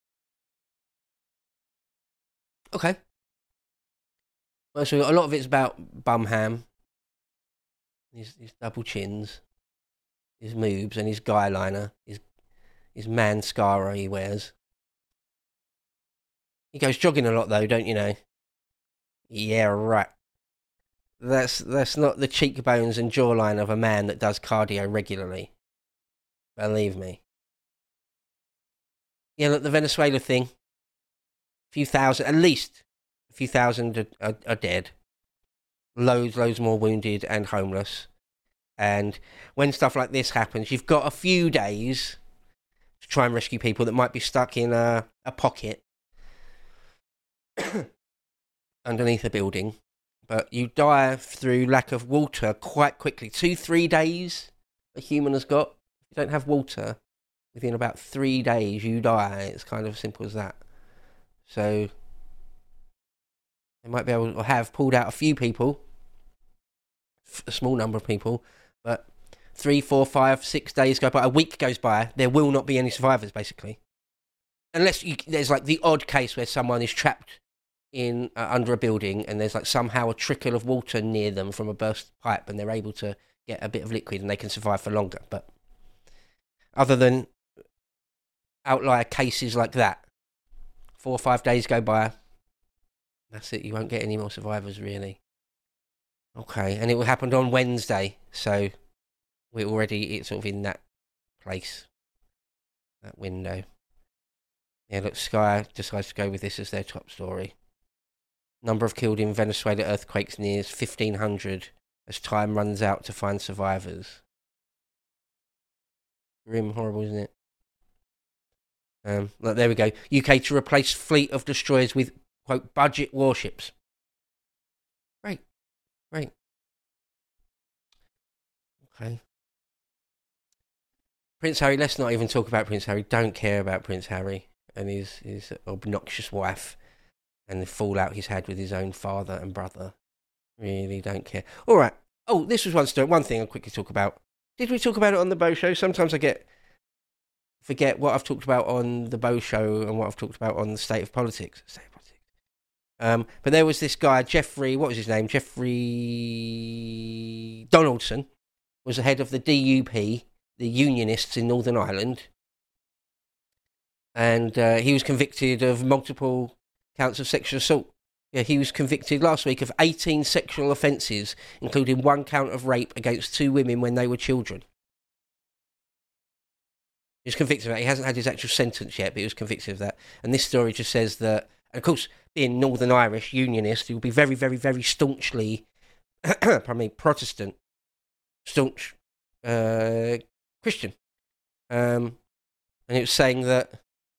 Okay. Well, so a lot of it's about Bumham, his, his double chins, his moobs, and his guy liner, his his mascara he wears. He goes jogging a lot though, don't you know? Yeah, right. That's that's not the cheekbones and jawline of a man that does cardio regularly. Believe me. Yeah, look, the Venezuela thing. A few thousand, at least a few thousand are, are, are dead. Loads, loads more wounded and homeless. And when stuff like this happens, you've got a few days to try and rescue people that might be stuck in a, a pocket underneath a building, but you die through lack of water quite quickly. Two, three days a human has got. If you don't have water, within about three days you die. It's kind of simple as that. So they might be able to have pulled out a few people, a small number of people, but three, four, five, six days go by, a week goes by, there will not be any survivors, basically. Unless you, there's like the odd case where someone is trapped in uh, under a building and there's like somehow a trickle of water near them from a burst pipe and they're able to get a bit of liquid and they can survive for longer. But other than outlier cases like that, four or five days go by, that's it. You won't get any more survivors, really. Okay, and it happened on Wednesday, so we're already it's sort of in that place, that window. Yeah, look, Sky decides to go with this as their top story. Number of killed in Venezuela earthquakes nears fifteen hundred as time runs out to find survivors. Grim, horrible, isn't it? Um, look, there we go. U K to replace fleet of destroyers with quote, budget warships. Great. Great. Okay. Prince Harry, let's not even talk about Prince Harry. Don't care about Prince Harry and his, his obnoxious wife and the fallout he's had with his own father and brother. Really don't care. All right. Oh, this was one story. One thing I'll quickly talk about. Did we talk about it on the Bo Show? Sometimes I get forget what I've talked about on the Bo Show and what I've talked about on the State of Politics. State of Politics. Um, but there was this guy, Jeffrey, what was his name? Jeffrey Donaldson, was the head of the D U P, the Unionists in Northern Ireland. And uh, he was convicted of multiple counts of sexual assault. Yeah, he was convicted last week of eighteen sexual offences, including one count of rape against two women when they were children. He was convicted of that. He hasn't had his actual sentence yet, but he was convicted of that. And this story just says that, and of course, being Northern Irish Unionist, he will be very, very, very staunchly, pardon me, Protestant, staunch uh, Christian. Um, and it was saying that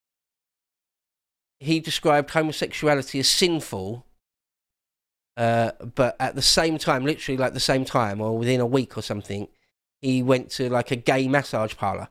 he described homosexuality as sinful, uh, but at the same time, literally like the same time, or within a week or something, he went to like a gay massage parlour.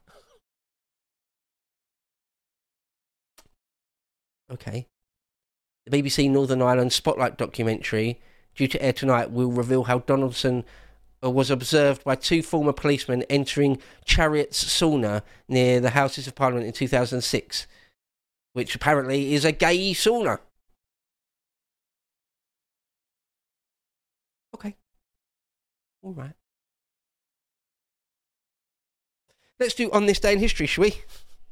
Okay. The B B C Northern Ireland Spotlight documentary, due to air tonight, will reveal how Donaldson was observed by two former policemen entering Chariot's sauna near the Houses of Parliament in two thousand six. Which apparently is a gay sauna. Okay. All right. Let's do On This Day in History, shall we?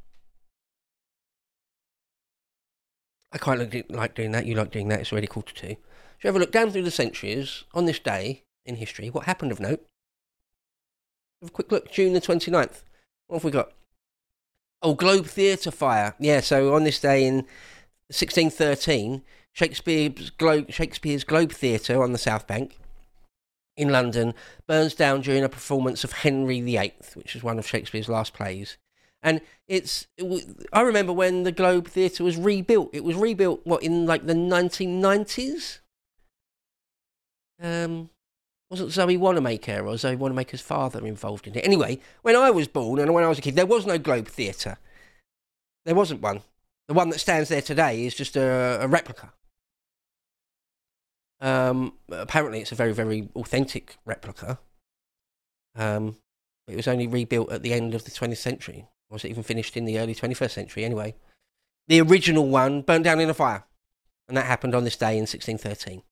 I quite like doing that. You like doing that. It's already quarter to two. Shall we have a look down through the centuries, on this day in history, what happened of note? Have a quick look. June the twenty-ninth. What have we got? Oh, Globe Theatre fire. Yeah, so on this day in sixteen thirteen, Shakespeare's Globe, Shakespeare's Globe Theatre on the South Bank in London burns down during a performance of Henry the Eighth, which is one of Shakespeare's last plays. And it's, it, I remember when the Globe Theatre was rebuilt. It was rebuilt, what, in like the nineteen nineties? Um... Wasn't Zoe Wanamaker or Zoe Wanamaker's father involved in it? Anyway, when I was born and when I was a kid, there was no Globe Theatre. There wasn't one. The one that stands there today is just a, a replica. Um, apparently, it's a very, very authentic replica. Um, it was only rebuilt at the end of the twentieth century. Or was it even finished in the early twenty-first century? Anyway, the original one burned down in a fire. And that happened on this day in sixteen thirteen.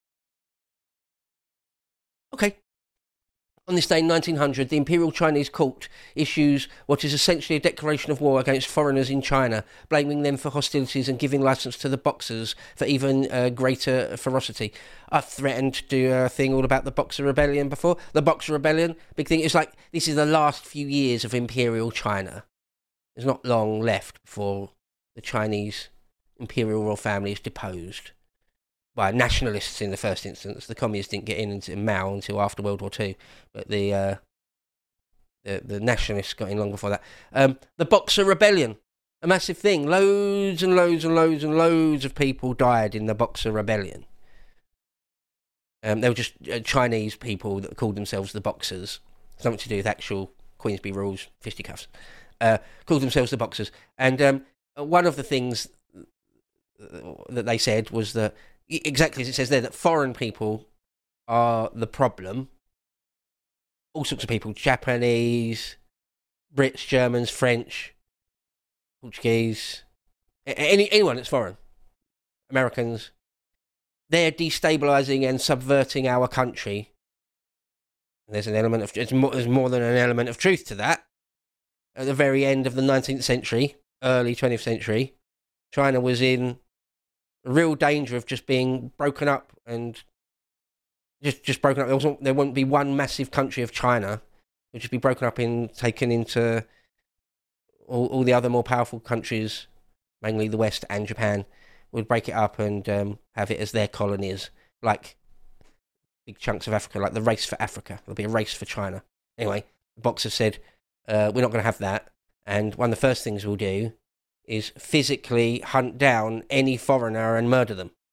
Okay. On this day in nineteen hundred, the Imperial Chinese Court issues what is essentially a declaration of war against foreigners in China, blaming them for hostilities and giving licence to the Boxers for even uh, greater ferocity. I've threatened to do a thing all about the Boxer Rebellion before. The Boxer Rebellion, big thing. It's like, this is the last few years of Imperial China. There's not long left before the Chinese Imperial Royal family is deposed. By nationalists in the first instance. The communists didn't get in into Mao until after World War Two, but the uh, the, the nationalists got in long before that. Um, the Boxer Rebellion, a massive thing. Loads and loads and loads and loads of people died in the Boxer Rebellion. Um, they were just uh, Chinese people that called themselves the Boxers. Something to do with actual Queensberry rules, fisticuffs. Uh, called themselves the Boxers. And um, one of the things that they said was that, exactly as it says there, that foreign people are the problem. All sorts of people, Japanese, Brits, Germans, French, Portuguese, any anyone that's foreign, Americans, they're destabilising and subverting our country. And there's an element of, there's more, there's more than an element of truth to that. At the very end of the nineteenth century, early twentieth century, China was in real danger of just being broken up and just just broken up. There wasn't, there wouldn't be one massive country of China. It would just be broken up and taken into all, all the other more powerful countries, mainly the West and Japan, would break it up and um, have it as their colonies, like big chunks of Africa, like the race for Africa. There'll be a race for China. Anyway, the Boxers said, uh, we're not going to have that. And one of the first things we'll do is physically hunt down any foreigner and murder them.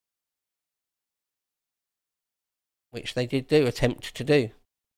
which they did do, attempt to do.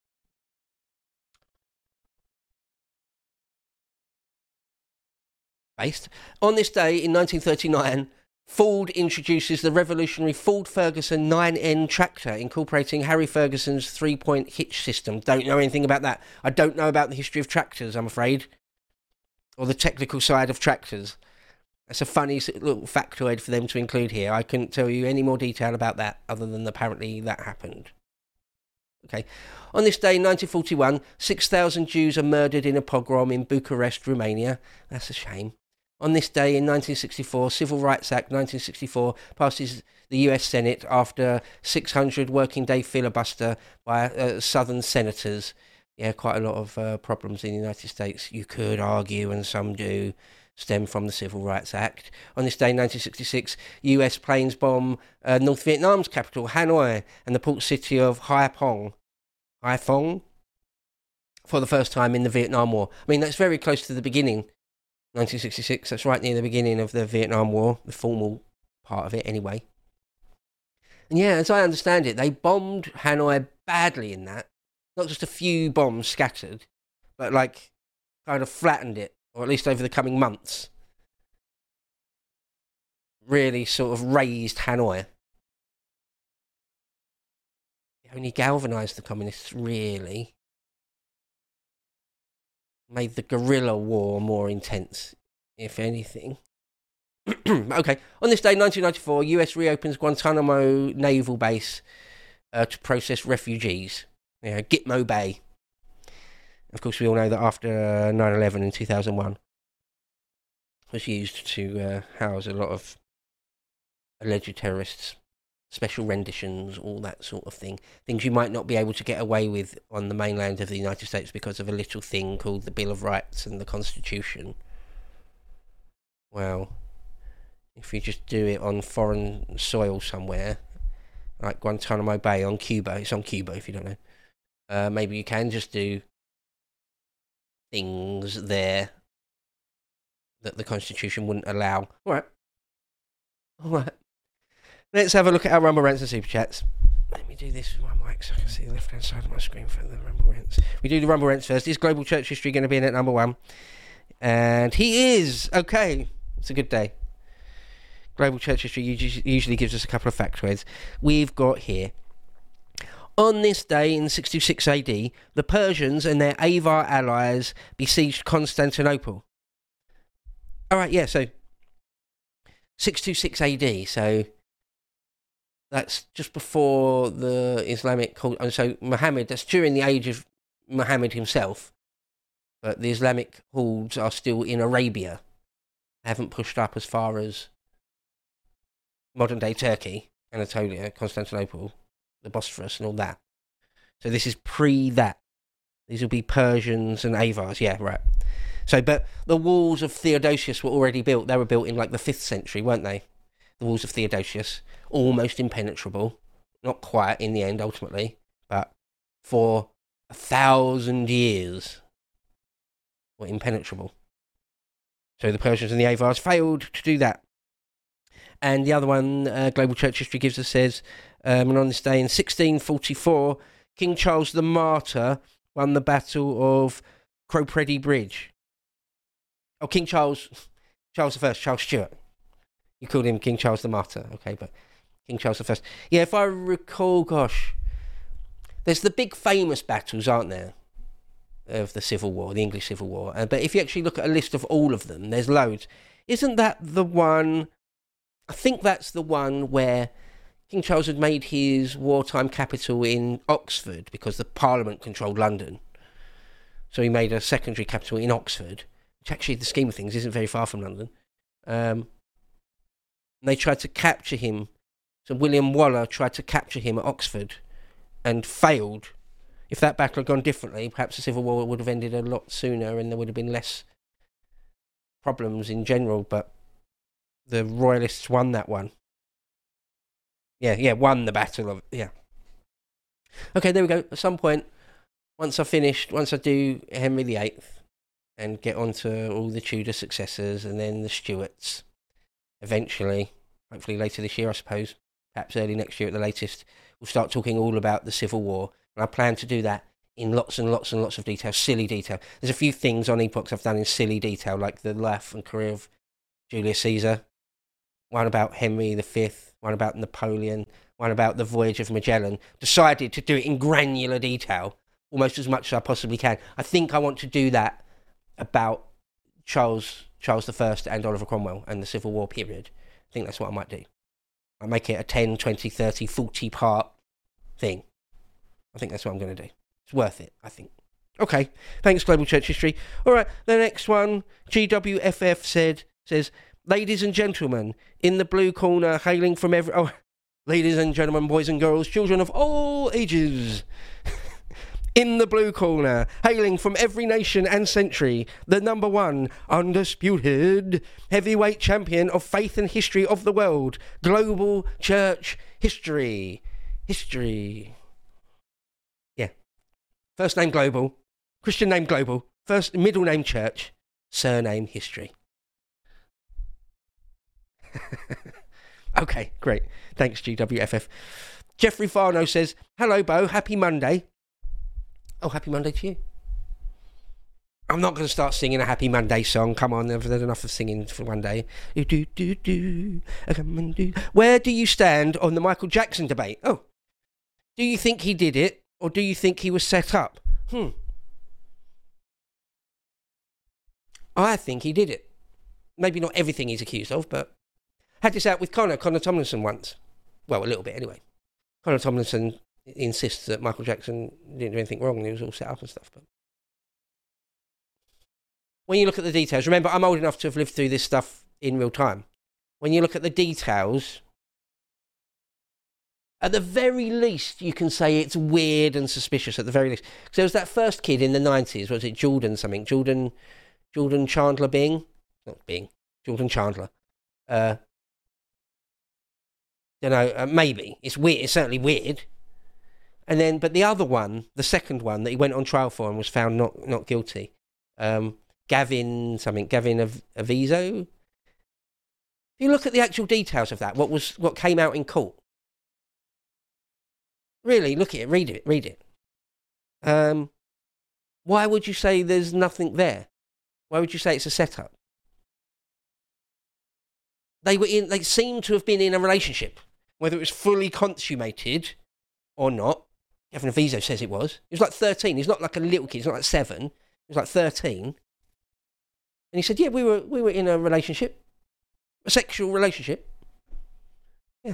Based. On this day in nineteen thirty-nine, Ford introduces the revolutionary Ford Ferguson nine N tractor, incorporating Harry Ferguson's three-point hitch system. Don't know anything about that. I don't know about the history of tractors, I'm afraid, or the technical side of tractors. That's a funny little factoid for them to include here. I couldn't tell you any more detail about that, other than apparently that happened. Okay. On this day in nineteen forty-one, six thousand Jews are murdered in a pogrom in Bucharest, Romania. That's a shame. On this day in nineteen sixty-four, Civil Rights Act nineteen sixty-four passes the U S Senate after six hundred working day filibuster by uh, Southern senators. Yeah, quite a lot of uh, problems in the United States, you could argue, and some do, stem from the Civil Rights Act. On this day in nineteen sixty-six, U S planes bomb uh, North Vietnam's capital, Hanoi, and the port city of Haiphong. Haiphong? For the first time in the Vietnam War. I mean, that's very close to the beginning. nineteen sixty-six, that's right near the beginning of the Vietnam War, the formal part of it anyway. And yeah, as I understand it, they bombed Hanoi badly in that. Not just a few bombs scattered, but like kind of flattened it, or at least over the coming months. Really sort of raised Hanoi. It only galvanised the communists, really. Made the guerrilla war more intense, if anything. Okay, on this day, nineteen ninety-four, U S reopens Guantanamo naval base uh, to process refugees. Yeah, Gitmo Bay. Of course, we all know that after nine eleven in two thousand one, was used to uh, house a lot of alleged terrorists, special renditions, all that sort of thing. Things you might not be able to get away with on the mainland of the United States because of a little thing called the Bill of Rights and the Constitution. Well, if you just do it on foreign soil somewhere, like Guantanamo Bay on Cuba, it's on Cuba if you don't know, uh, maybe you can just do things there that the Constitution wouldn't allow. All right. All right. Let's have a look at our Rumble Rants and Super Chats. Let me do this with my mic so I can see the left-hand side of my screen for the Rumble Rants. We do the Rumble Rants first. Is Global Church History going to be in at number one? And he is. Okay. It's a good day. Global Church History usually gives us a couple of factoids. We've got here, on this day in six twenty-six A D, the Persians and their Avar allies besieged Constantinople. All right, yeah, so six twenty-six A D, so that's just before the Islamic cult. And so Muhammad, that's during the age of Muhammad himself, but the Islamic hordes are still in Arabia, haven't pushed up as far as modern-day Turkey, Anatolia, Constantinople, the Bosphorus and all that. So this is pre that. These will be Persians and Avars, yeah, right. So, but the walls of Theodosius were already built. They were built in like the fifth century, weren't they? The walls of Theodosius, almost impenetrable. Not quite in the end, ultimately, but for a thousand years were impenetrable. So the Persians and the Avars failed to do that. And the other one, uh, Global Church History gives us, says, um, and on this day in sixteen forty-four, King Charles the Martyr won the Battle of Crowpreddy Bridge. Oh, King Charles, Charles the First, Charles Stuart. You called him King Charles the Martyr, okay, but King Charles the First. Yeah, if I recall, gosh, there's the big famous battles, aren't there, of the Civil War, the English Civil War. Uh, but if you actually look at a list of all of them, there's loads. Isn't that the one... I think that's the one where King Charles had made his wartime capital in Oxford because the Parliament controlled London. So he made a secondary capital in Oxford, which actually, in the scheme of things, isn't very far from London. Um, and they tried to capture him. So William Waller tried to capture him at Oxford and failed. If that battle had gone differently, perhaps the Civil War would have ended a lot sooner and there would have been less problems in general, but the Royalists won that one. Yeah, yeah, won the battle of... Yeah. Okay, there we go. At some point, once I've finished, once I do Henry the Eighth and get on to all the Tudor successors and then the Stuarts, eventually, hopefully later this year, I suppose, perhaps early next year at the latest, we'll start talking all about the Civil War. And I plan to do that in lots and lots and lots of detail, silly detail. There's a few things on Epochs I've done in silly detail, like the life and career of Julius Caesar, one about Henry the Fifth, one about Napoleon, one about the Voyage of Magellan. Decided to do it in granular detail, almost as much as I possibly can. I think I want to do that about Charles Charles the First and Oliver Cromwell and the Civil War period. I think that's what I might do. I make it a ten, twenty, thirty, forty part thing. I think that's what I'm going to do. It's worth it, I think. Okay, thanks, Global Church History. All right, the next one, G W F F said, says, ladies and gentlemen, in the blue corner, hailing from every... Oh, ladies and gentlemen, boys and girls, children of all ages... In the blue corner, hailing from every nation and century, the number one, undisputed, heavyweight champion of faith and history of the world, Global Church History. History. Yeah. First name Global, Christian name Global, first middle name Church, surname History. Okay, great. Thanks, G W F F. Jeffrey Farno says, hello, Bo, happy Monday. Oh, happy Monday to you. I'm not going to start singing a Happy Monday song. Come on, there's enough of singing for one day. Do, do, do, do, come and do. Where do you stand on the Michael Jackson debate? Oh, do you think he did it, or do you think he was set up? Hmm. I think he did it. Maybe not everything he's accused of, but had this out with Connor, Connor Tomlinson once. Well, a little bit anyway. Connor Tomlinson insists that Michael Jackson didn't do anything wrong and he was all set up and stuff. But when you look at the details, remember, I'm old enough to have lived through this stuff in real time. When you look at the details, at the very least, you can say it's weird and suspicious at the very least. Because there was that first kid in the nineties, was it Jordan something? Jordan, Jordan Chandler Bing? Not Bing, Jordan Chandler. Uh, don't know, uh, maybe. It's weird, it's certainly weird. And then, but the other one, the second one that he went on trial for and was found not, not guilty, um, Gavin something, Gavin Av- Avizo. If you look at the actual details of that, what was what came out in court, really look at it, read it, read it. Um, why would you say there's nothing there? Why would you say it's a setup? They were in. They seemed to have been in a relationship, whether it was fully consummated or not. Gavin Avizo says it was. He was like thirteen. He's not like a little kid. He's not like seven. He was like thirteen. And he said, yeah, we were we were in a relationship. A sexual relationship. Yeah.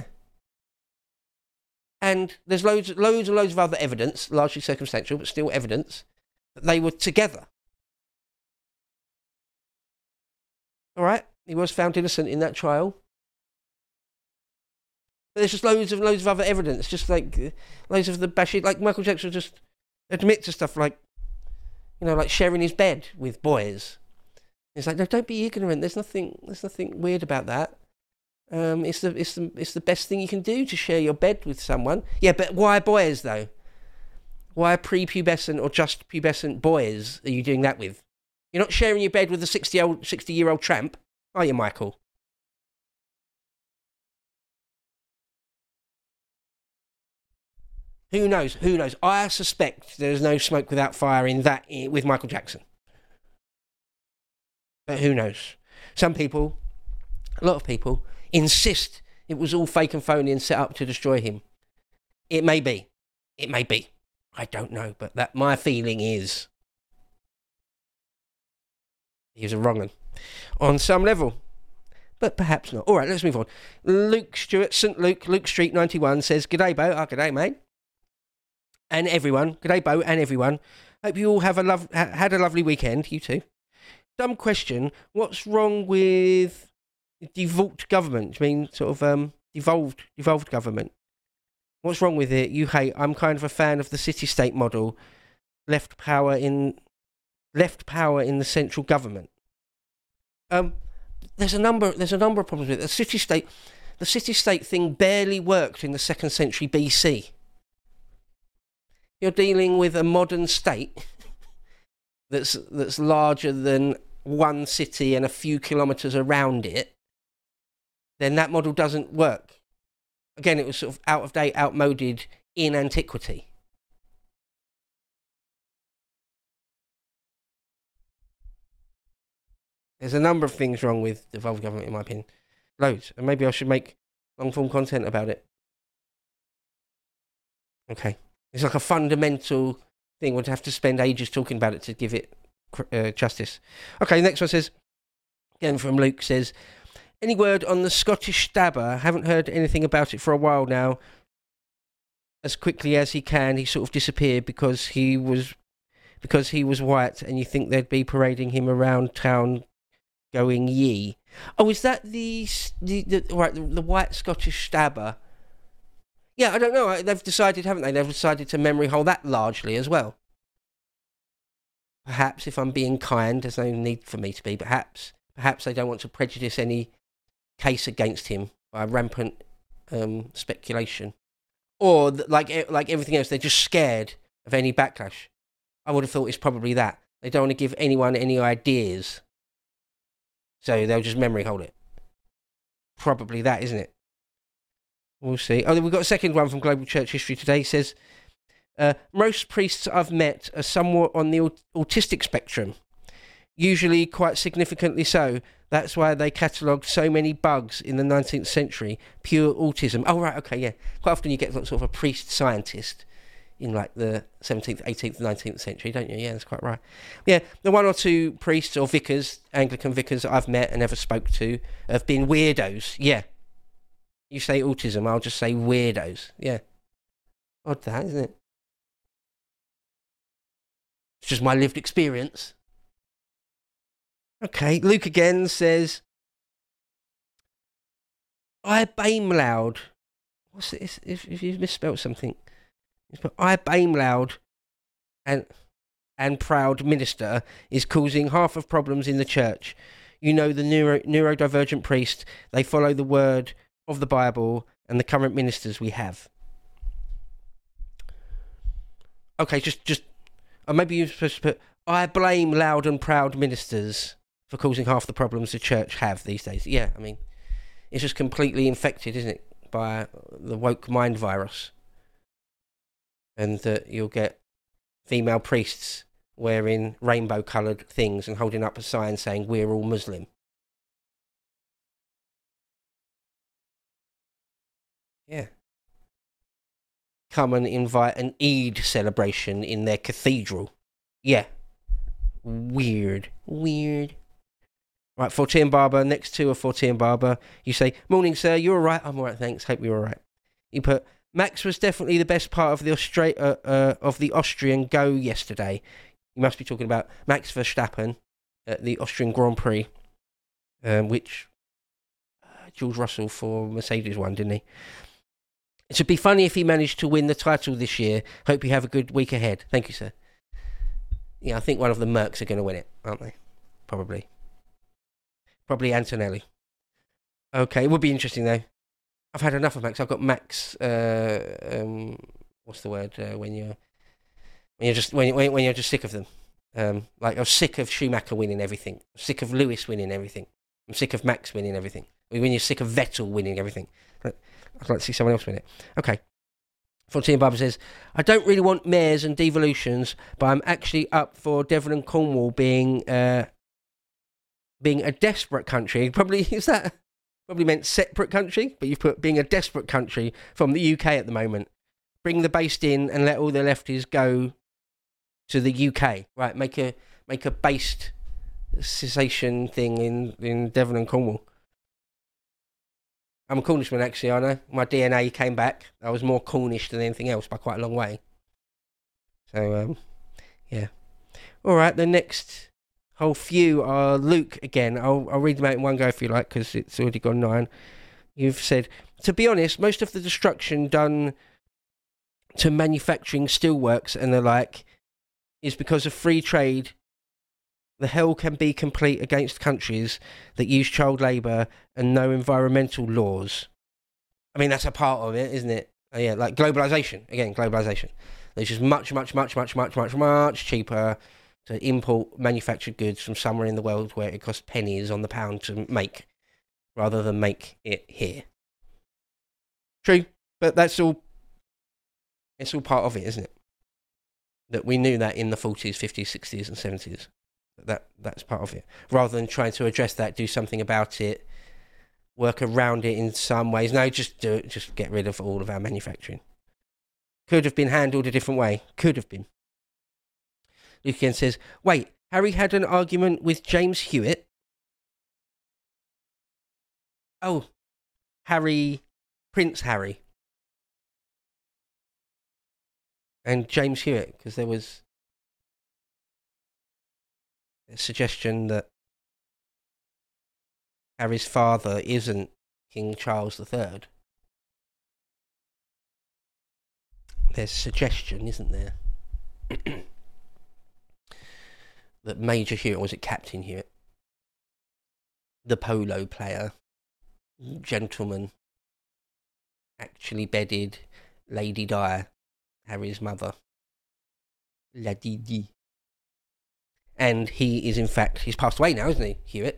And there's loads, loads and loads of other evidence, largely circumstantial, but still evidence, that they were together. All right? He was found innocent in that trial. But there's just loads of loads of other evidence, just like uh, loads of the bashing. Like Michael Jackson just admit to stuff like, you know, like sharing his bed with boys. It's like, no, don't be ignorant. There's nothing. There's nothing weird about that. Um, it's the it's the it's the best thing you can do to share your bed with someone. Yeah, but why boys though? Why prepubescent or just pubescent boys are you doing that with? You're not sharing your bed with a sixty old sixty year old tramp, are you, Michael? Who knows? Who knows? I suspect there's no smoke without fire in that with Michael Jackson. But who knows? Some people, a lot of people, insist it was all fake and phony and set up to destroy him. It may be. It may be. I don't know. But that my feeling is he was a wrong one on some level. But perhaps not. All right, let's move on. Luke Stewart, Saint Luke, Luke Street ninety-one says, G'day, Bo. Oh, g'day, mate. And everyone. G'day, Bo, and everyone. Hope you all have a lov- ha- had a lovely weekend. You too. Dumb question. What's wrong with devolved government? I mean, sort of um, devolved, devolved government. What's wrong with it? You hate. I'm kind of a fan of the city-state model. Left power in, left power in the central government. Um, there's a number. There's a number of problems with it. The city-state, the city-state thing barely worked in the second century B C. You're dealing with a modern state that's that's larger than one city and a few kilometres around it, then that model doesn't work. again, it was sort of out of date, outmoded in antiquity. There's a number of things wrong with the Devolver government, in my opinion. Loads. And maybe I should make long-form content about it. Okay. It's like a fundamental thing. We'd have to spend ages talking about it to give it uh, justice. Okay, next one says, again from Luke, says, any word on the Scottish stabber? Haven't heard anything about it for a while now. As quickly as he can, he sort of disappeared because he was because he was white, and you think they'd be parading him around town going yee. Oh, is that the the, the right the, the white Scottish stabber? Yeah, I don't know. They've decided, haven't they? They've decided to memory hole that largely as well. Perhaps, if I'm being kind, there's no need for me to be. Perhaps, perhaps they don't want to prejudice any case against him by rampant um, speculation, or like like everything else, they're just scared of any backlash. I would have thought it's probably that. They don't want to give anyone any ideas, so they'll just memory hold it. Probably that, isn't it? We'll see. Oh, we've got a second one from Global Church History Today. It says, uh, most priests I've met are somewhat on the aut- autistic spectrum, usually quite significantly so. That's why they catalogued so many bugs in the nineteenth century. Pure autism. Oh, right, okay, yeah. Quite often you get sort of a priest scientist in like the seventeenth, eighteenth, nineteenth century, don't you? Yeah, that's quite right. Yeah, the one or two priests or vicars, Anglican vicars that I've met and never spoke to, have been weirdos. Yeah. You say autism, I'll just say weirdos. Yeah. Odd that, isn't it? It's just my lived experience. Okay, Luke again says, I bame loud. What's it? If, if you've misspelled something. I bame loud and, and proud minister is causing half of problems in the church. You know, the neuro, neurodivergent priest, they follow the word of the Bible and the current ministers we have. Okay, just, just, or maybe you're supposed to put, I blame loud and proud ministers for causing half the problems the church have these days. Yeah, I mean, it's just completely infected, isn't it, by the woke mind virus. And that uh, you'll get female priests wearing rainbow-coloured things and holding up a sign saying, we're all Muslim. Yeah. Come and invite an Eid celebration in their cathedral. Yeah. Weird. Weird. Right, Fortean Barber. Next two are Fortean Barber. You say, morning, sir. You're all right? I'm all right, thanks. Hope you're all right. You put, Max was definitely the best part of the Austra- uh, uh, of the Austrian Go yesterday. You must be talking about Max Verstappen at the Austrian Grand Prix, um, which uh, George Russell for Mercedes won, didn't he? It would be funny if he managed to win the title this year. Hope you have a good week ahead. Thank you, sir. Yeah, I think one of the Mercs are going to win it, aren't they? Probably. Probably Antonelli. Okay, it would be interesting, though. I've had enough of Max. I've got Max, uh, um, what's the word, uh, when you're when you're just when, when, when you're just sick of them. Um, like, I'm sick of Schumacher winning everything. I'm sick of Lewis winning everything. I'm sick of Max winning everything. When you're sick of Vettel winning everything. I'd like to see someone else win it. Okay. Fontaine Barber says, I don't really want mares and devolutions, but I'm actually up for Devon and Cornwall being uh, being a desperate country. Probably, is that, probably meant separate country, but you've put being a desperate country from the U K at the moment. Bring the based in and let all the lefties go to the U K. Right, make a make a based cessation thing in, in Devon and Cornwall. I'm a Cornishman, actually, I know. My D N A came back. I was more Cornish than anything else by quite a long way. So, um, yeah. All right, the next whole few are Luke again. I'll, I'll read them out in one go if you like, because it's already gone nine. You've said, to be honest, most of the destruction done to manufacturing steelworks and the like is because of free trade. The hell can be complete against countries that use child labour and no environmental laws. I mean, that's a part of it, isn't it? Oh, yeah, like globalisation. Again, globalisation. It's just much, much, much, much, much, much, much cheaper to import manufactured goods from somewhere in the world where it costs pennies on the pound to make, rather than make it here. True, but that's all. It's all part of it, isn't it? That we knew that in the forties, fifties, sixties, and seventies. That that's part of it. Rather than trying to address that, do something about it, work around it in some ways. No, just do it. Just get rid of all of our manufacturing. Could have been handled a different way. Could have been. Luke again says, wait, Harry had an argument with James Hewitt? Oh, Harry, Prince Harry. And James Hewitt, because there was a suggestion that Harry's father isn't King Charles the Third. There's a suggestion, isn't there? That Major Hewitt, or was it Captain Hewitt? The polo player, gentleman, actually bedded Lady Di, Harry's mother. La Didi. And he is, in fact, he's passed away now, isn't he, Hewitt?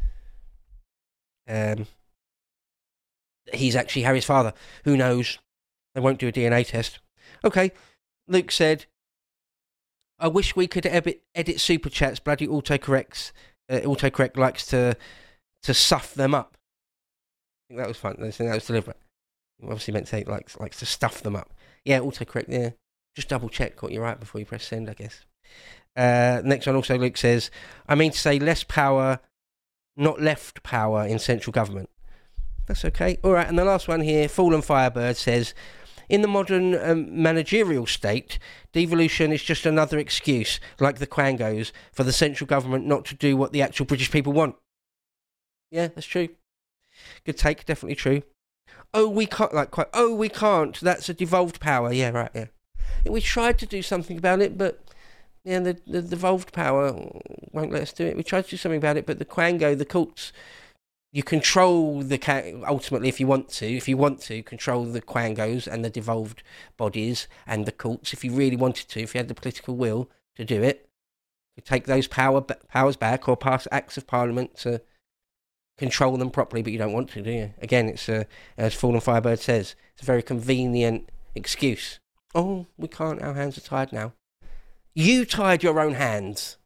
Um, he's actually Harry's father. Who knows? They won't do a D N A test. Okay, Luke said, I wish we could edit, edit super chats. Bloody autocorrects. Uh, autocorrect likes to to stuff them up. I think that was fun. I think that was deliberate. You obviously meant to say likes likes to stuff them up. Yeah, autocorrect. Yeah, just double check what you're right before you press send, I guess. Uh, next one also, Luke says, I mean to say less power, not left power in central government. That's okay. All right, and the last one here, Fallen Firebird says, in the modern um, managerial state, devolution is just another excuse, like the Quangos, for the central government not to do what the actual British people want. Yeah, that's true. Good take, definitely true. Oh, we can't, like, quite, oh, we can't, that's a devolved power. Yeah, right, yeah. yeah we tried to do something about it, but, yeah, the, the devolved power won't let us do it. We tried to do something about it, but the Quango, the cults, you control the, ultimately, if you want to, if you want to, control the Quangos and the devolved bodies and the cults, if you really wanted to, if you had the political will to do it, you take those power powers back or pass acts of parliament to control them properly, but you don't want to, do you? Again, it's a, as Fallen Firebird says, it's a very convenient excuse. Oh, we can't, our hands are tied now. You tied your own hands.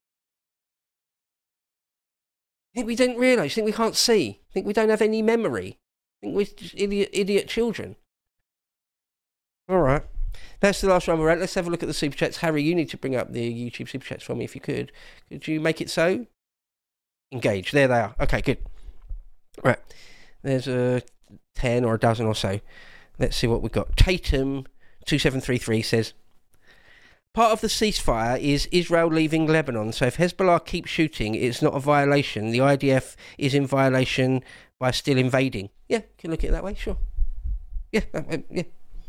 Think we didn't realise, think we can't see, think we don't have any memory, think we're just idiot, idiot children. Alright, that's the last one we're at. Let's have a look at the super chats. Harry, you need to bring up the YouTube super chats for me if you could. Could you make it so? Engage, there they are. Okay, good. Right, there's a ten or a dozen or so. Let's see what we've got. Tatum two seven three three says, part of the ceasefire is Israel leaving Lebanon, so if Hezbollah keeps shooting, it's not a violation. The I D F is in violation by still invading. Yeah, you can look at it that way, sure. Yeah, uh, yeah.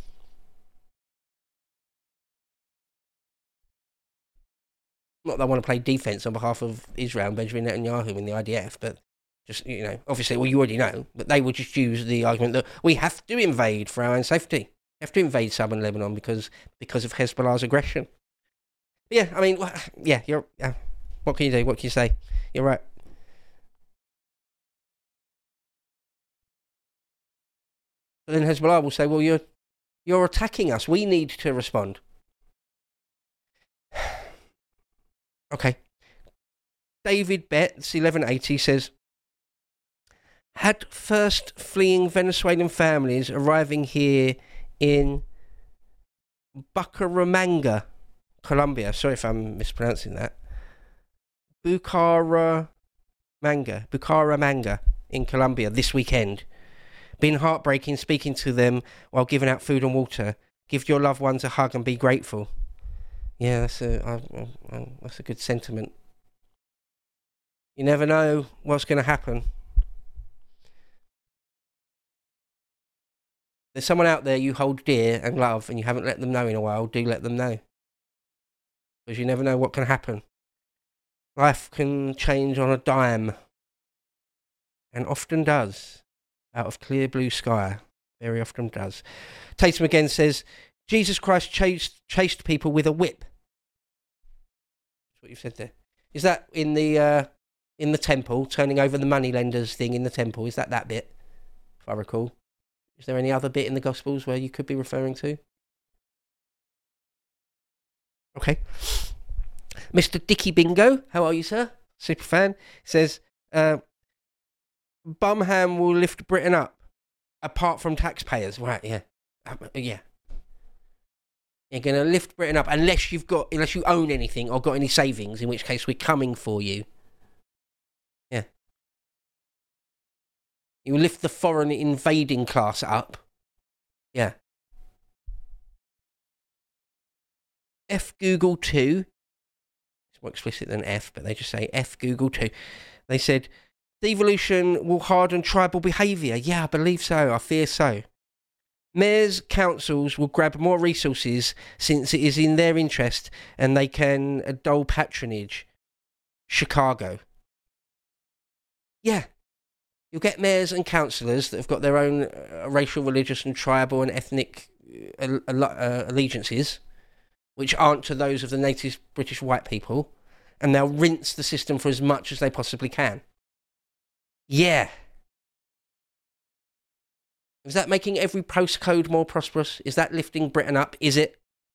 Not that I want to play defence on behalf of Israel and Benjamin Netanyahu and the I D F, but just, you know, obviously, well, you already know, but they would just use the argument that we have to invade for our own safety. Have to invade southern Lebanon because because of Hezbollah's aggression. But yeah, I mean, well, yeah, you're. Uh, what can you do? What can you say? You're right. But then Hezbollah will say, "Well, you're you're attacking us. We need to respond." Okay. David Betts eleven eighty says, had first fleeing Venezuelan families arriving here in Bucaramanga, Colombia. Sorry if I'm mispronouncing that. Bucaramanga, Bucaramanga in Colombia this weekend. Been heartbreaking speaking to them while giving out food and water. Give your loved ones a hug and be grateful. Yeah, that's a I, I, that's a good sentiment. You never know what's going to happen. There's someone out there you hold dear and love and you haven't let them know in a while, do let them know. Because you never know what can happen. Life can change on a dime. And often does. Out of clear blue sky. Very often does. Tatum again says, Jesus Christ chased, chased people with a whip. That's what you've said there. Is that in the, uh, in the temple, turning over the moneylenders thing in the temple? Is that that bit, if I recall? Is there any other bit in the Gospels where you could be referring to? Okay. Mister Dicky Bingo, how are you, sir? Super fan, says, uh, Bumham will lift Britain up, apart from taxpayers. Right, yeah. Uh, yeah. You're going to lift Britain up unless you've got, unless you own anything or got any savings, in which case we're coming for you. Yeah. You lift the foreign invading class up. Yeah. F Google two. It's more explicit than F, but they just say F Google two. They said, devolution will harden tribal behaviour. Yeah, I believe so. I fear so. Mayors, councils will grab more resources since it is in their interest and they can dole patronage. Chicago. Yeah. You'll get mayors and councillors that have got their own uh, racial, religious and tribal and ethnic uh, uh, allegiances, which aren't to those of the native British white people, and they'll rinse the system for as much as they possibly can. Yeah. Is that making every postcode more prosperous? Is that lifting Britain up? Is it?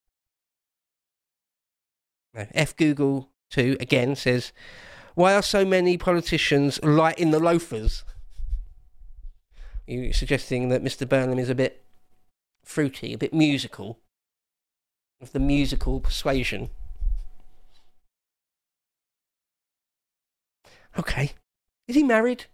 No. F Google two again says, why are so many politicians light in the loafers? You're suggesting that Mister Burnham is a bit fruity, a bit musical, of the musical persuasion. Okay. Is he married?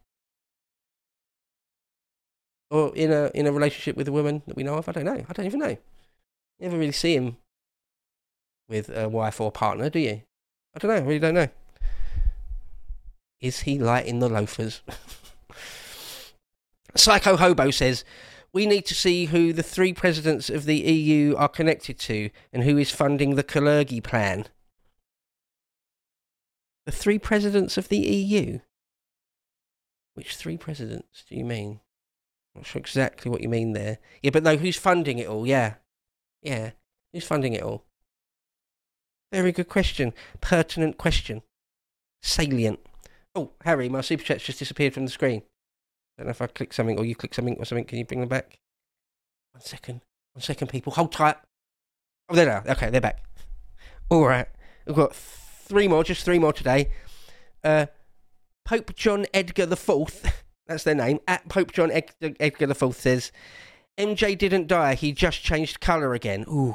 Or in a in a relationship with a woman that we know of? I don't know. I don't even know. You never really see him with a wife or partner, do you? I don't know. I really don't know. Is he light in the loafers? Psycho Hobo says, we need to see who the three presidents of the E U are connected to and who is funding the Kalergi plan. The three presidents of the E U? Which three presidents do you mean? I'm not sure exactly what you mean there. Yeah, but no, who's funding it all? Yeah. Yeah. Who's funding it all? Very good question. Pertinent question. Salient. Oh, Harry, my super chat's just disappeared from the screen. I don't know if I click something or you click something or something. Can you bring them back? One second. One second, people. Hold tight. Oh, there they are. Okay, they're back. All right. We've got three more, just three more today. Uh, Pope John Edgar the Fourth. That's their name. At Pope John Ed- Edgar the Fourth says, M J didn't die. He just changed colour again. Ooh.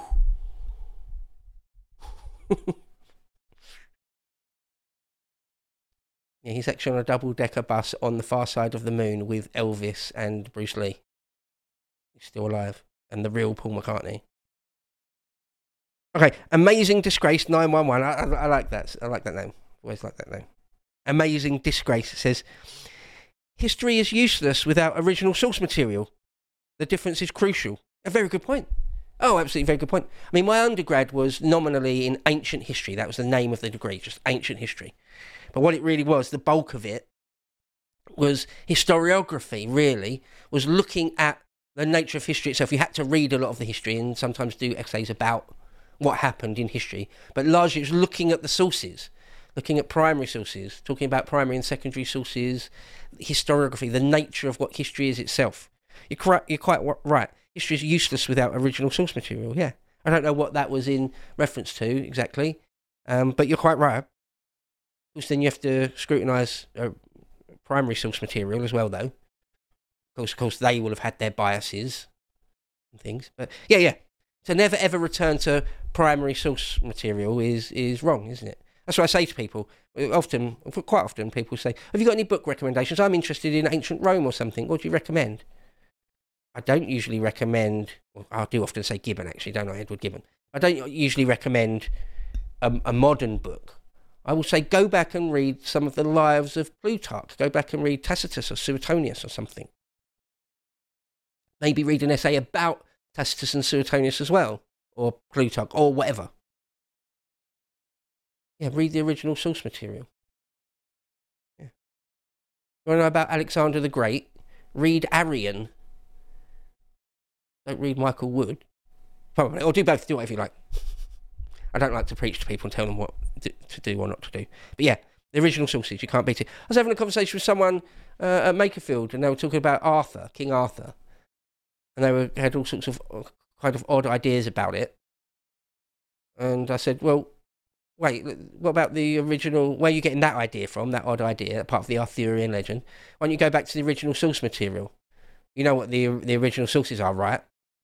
Yeah, he's actually on a double-decker bus on the far side of the moon with Elvis and Bruce Lee. He's still alive. And the real Paul McCartney. Okay, Amazing Disgrace nine one one. I, I, I like that. I like that name. Always like that name. Amazing Disgrace says, history is useless without original source material. The difference is crucial. A very good point. Oh, absolutely, very good point. I mean, my undergrad was nominally in ancient history. That was the name of the degree, just ancient history. But what it really was, the bulk of it, was historiography, really, was looking at the nature of history itself. You had to read a lot of the history and sometimes do essays about what happened in history. But largely it was looking at the sources, looking at primary sources, talking about primary and secondary sources, historiography, the nature of what history is itself. You're quite, you're quite right. History is useless without original source material, yeah. I don't know what that was in reference to exactly, um, but you're quite right. Of course, then you have to scrutinise uh, primary source material as well, though. Of course, of course, they will have had their biases and things. But yeah, yeah. To never ever return to primary source material is is wrong, isn't it? That's what I say to people. Often, quite often, people say, "Have you got any book recommendations? I'm interested in ancient Rome or something. What do you recommend?" I don't usually recommend. Well, I do often say Gibbon, actually, don't I, Edward Gibbon? I don't usually recommend a, a modern book. I will say go back and read some of the lives of Plutarch. Go back and read Tacitus or Suetonius or something. Maybe read an essay about Tacitus and Suetonius as well, or Plutarch, or whatever. Yeah, read the original source material. Yeah. You want to know about Alexander the Great? Read Arrian. Don't read Michael Wood. Or do both, do whatever you like. I don't like to preach to people and tell them what to do or not to do. But yeah, the original sources, you can't beat it. I was having a conversation with someone uh, at Makerfield, and they were talking about Arthur, King Arthur. and they were had all sorts of uh, kind of odd ideas about it. And I said, well, wait, what about the original? Where are you getting that idea from? That odd idea, part of the Arthurian legend? Why don't you go back to the original source material? You know what the the original sources are, right?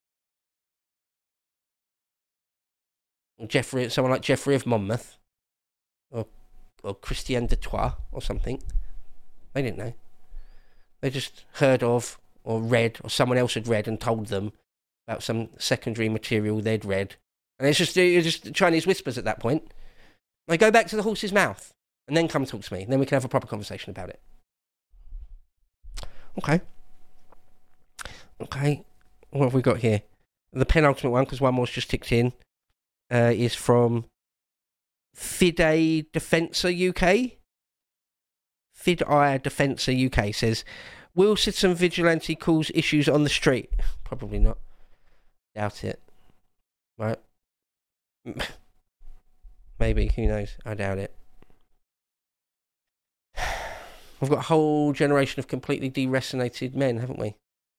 Geoffrey, someone like Geoffrey of Monmouth, or or Christian de Troyes, or something. They didn't know. They just heard of, or read, or someone else had read and told them about some secondary material they'd read. And it's just, it's just Chinese whispers at that point. They go back to the horse's mouth, and then come talk to me, and then we can have a proper conversation about it. Okay. Okay. What have we got here? The penultimate one, because one more's just ticked in, uh, is from Fide Defensor U K. Fide Defensor U K says, will citizen vigilante cause issues on the street? Probably not. Doubt it. Right. Maybe, who knows? I doubt it. We've got a whole generation of completely deracinated men, haven't we?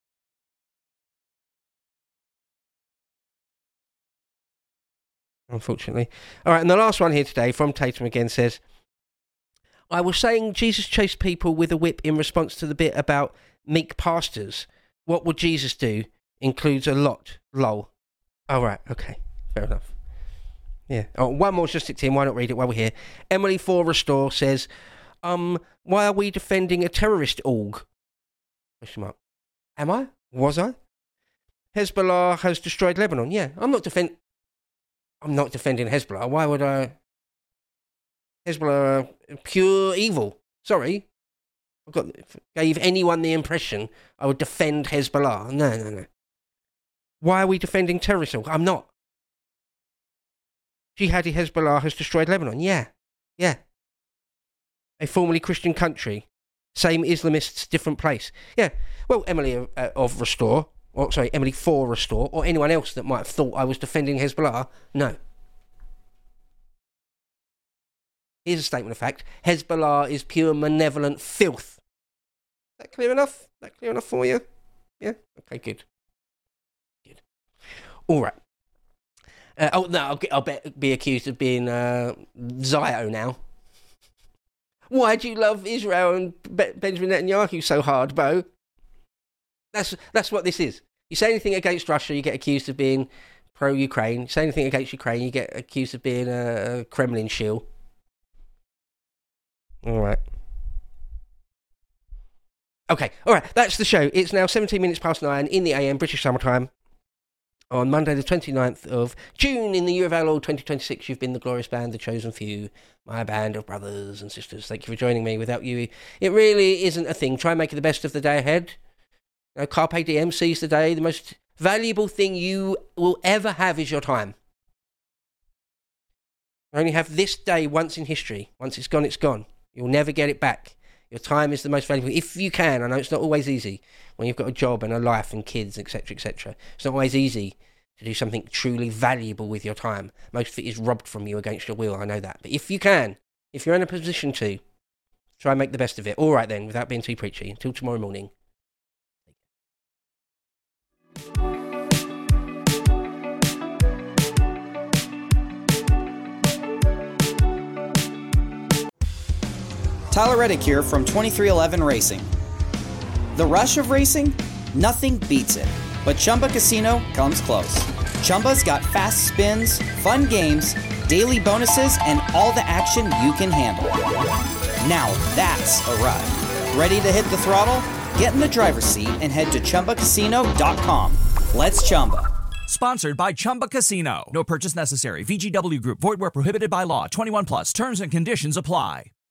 Unfortunately. All right, and the last one here today from Tatum again says, I was saying Jesus chased people with a whip in response to the bit about meek pastors. What would Jesus do? Includes a lot. Lol. All right, okay. Fair enough. Yeah. Oh, one more just ticked in. Why not read it while we're here? Emily for Restore says, um, why are we defending a terrorist org? Question mark. Am I? Was I? Hezbollah has destroyed Lebanon. Yeah, I'm not defend. I'm not defending Hezbollah. Why would I? Hezbollah are pure evil. Sorry. I've got gave anyone the impression I would defend Hezbollah. No, no, no. Why are we defending terrorists? I'm not. Jihadi Hezbollah has destroyed Lebanon. Yeah, yeah. A formerly Christian country. Same Islamists, different place. Yeah. Well, Emily of, uh, of Restore, or sorry, Emily for Restore, or anyone else that might have thought I was defending Hezbollah, no. Here's a statement of fact. Hezbollah is pure malevolent filth. Is that clear enough? Is that clear enough for you? Yeah? Okay, good. Good. All right. Uh, oh, no, I'll, get, I'll bet, be accused of being uh, Zio now. Why do you love Israel and Be- Benjamin Netanyahu so hard, Bo? That's that's what this is. You say anything against Russia, you get accused of being pro-Ukraine. You say anything against Ukraine, you get accused of being a, a Kremlin shill. All right. Okay, all right, that's the show. It's now seventeen minutes past nine in the A M, British summertime. On Monday the twenty-ninth of June in the year of our Lord twenty twenty-six, you've been the glorious band, the chosen few, my band of brothers and sisters. Thank you for joining me. Without you, it really isn't a thing. Try and make it the best of the day ahead. You know, Carpe Diem, seize the day. The most valuable thing you will ever have is your time. You only have this day once in history. Once it's gone, it's gone. You'll never get it back. Your time is the most valuable. If you can, I know it's not always easy when you've got a job and a life and kids, et cetera, et cetera. It's not always easy to do something truly valuable with your time. Most of it is robbed from you against your will, I know that. But if you can, if you're in a position to, try and make the best of it. All right then, without being too preachy. Until tomorrow morning. Tyler Reddick here from twenty-three eleven Racing. The rush of racing? Nothing beats it. But Chumba Casino comes close. Chumba's got fast spins, fun games, daily bonuses, and all the action you can handle. Now that's a ride. Ready to hit the throttle? Get in the driver's seat and head to Chumba Casino dot com. Let's Chumba. Sponsored by Chumba Casino. No purchase necessary. V G W Group. Void where prohibited by law. twenty-one plus. Terms and conditions apply.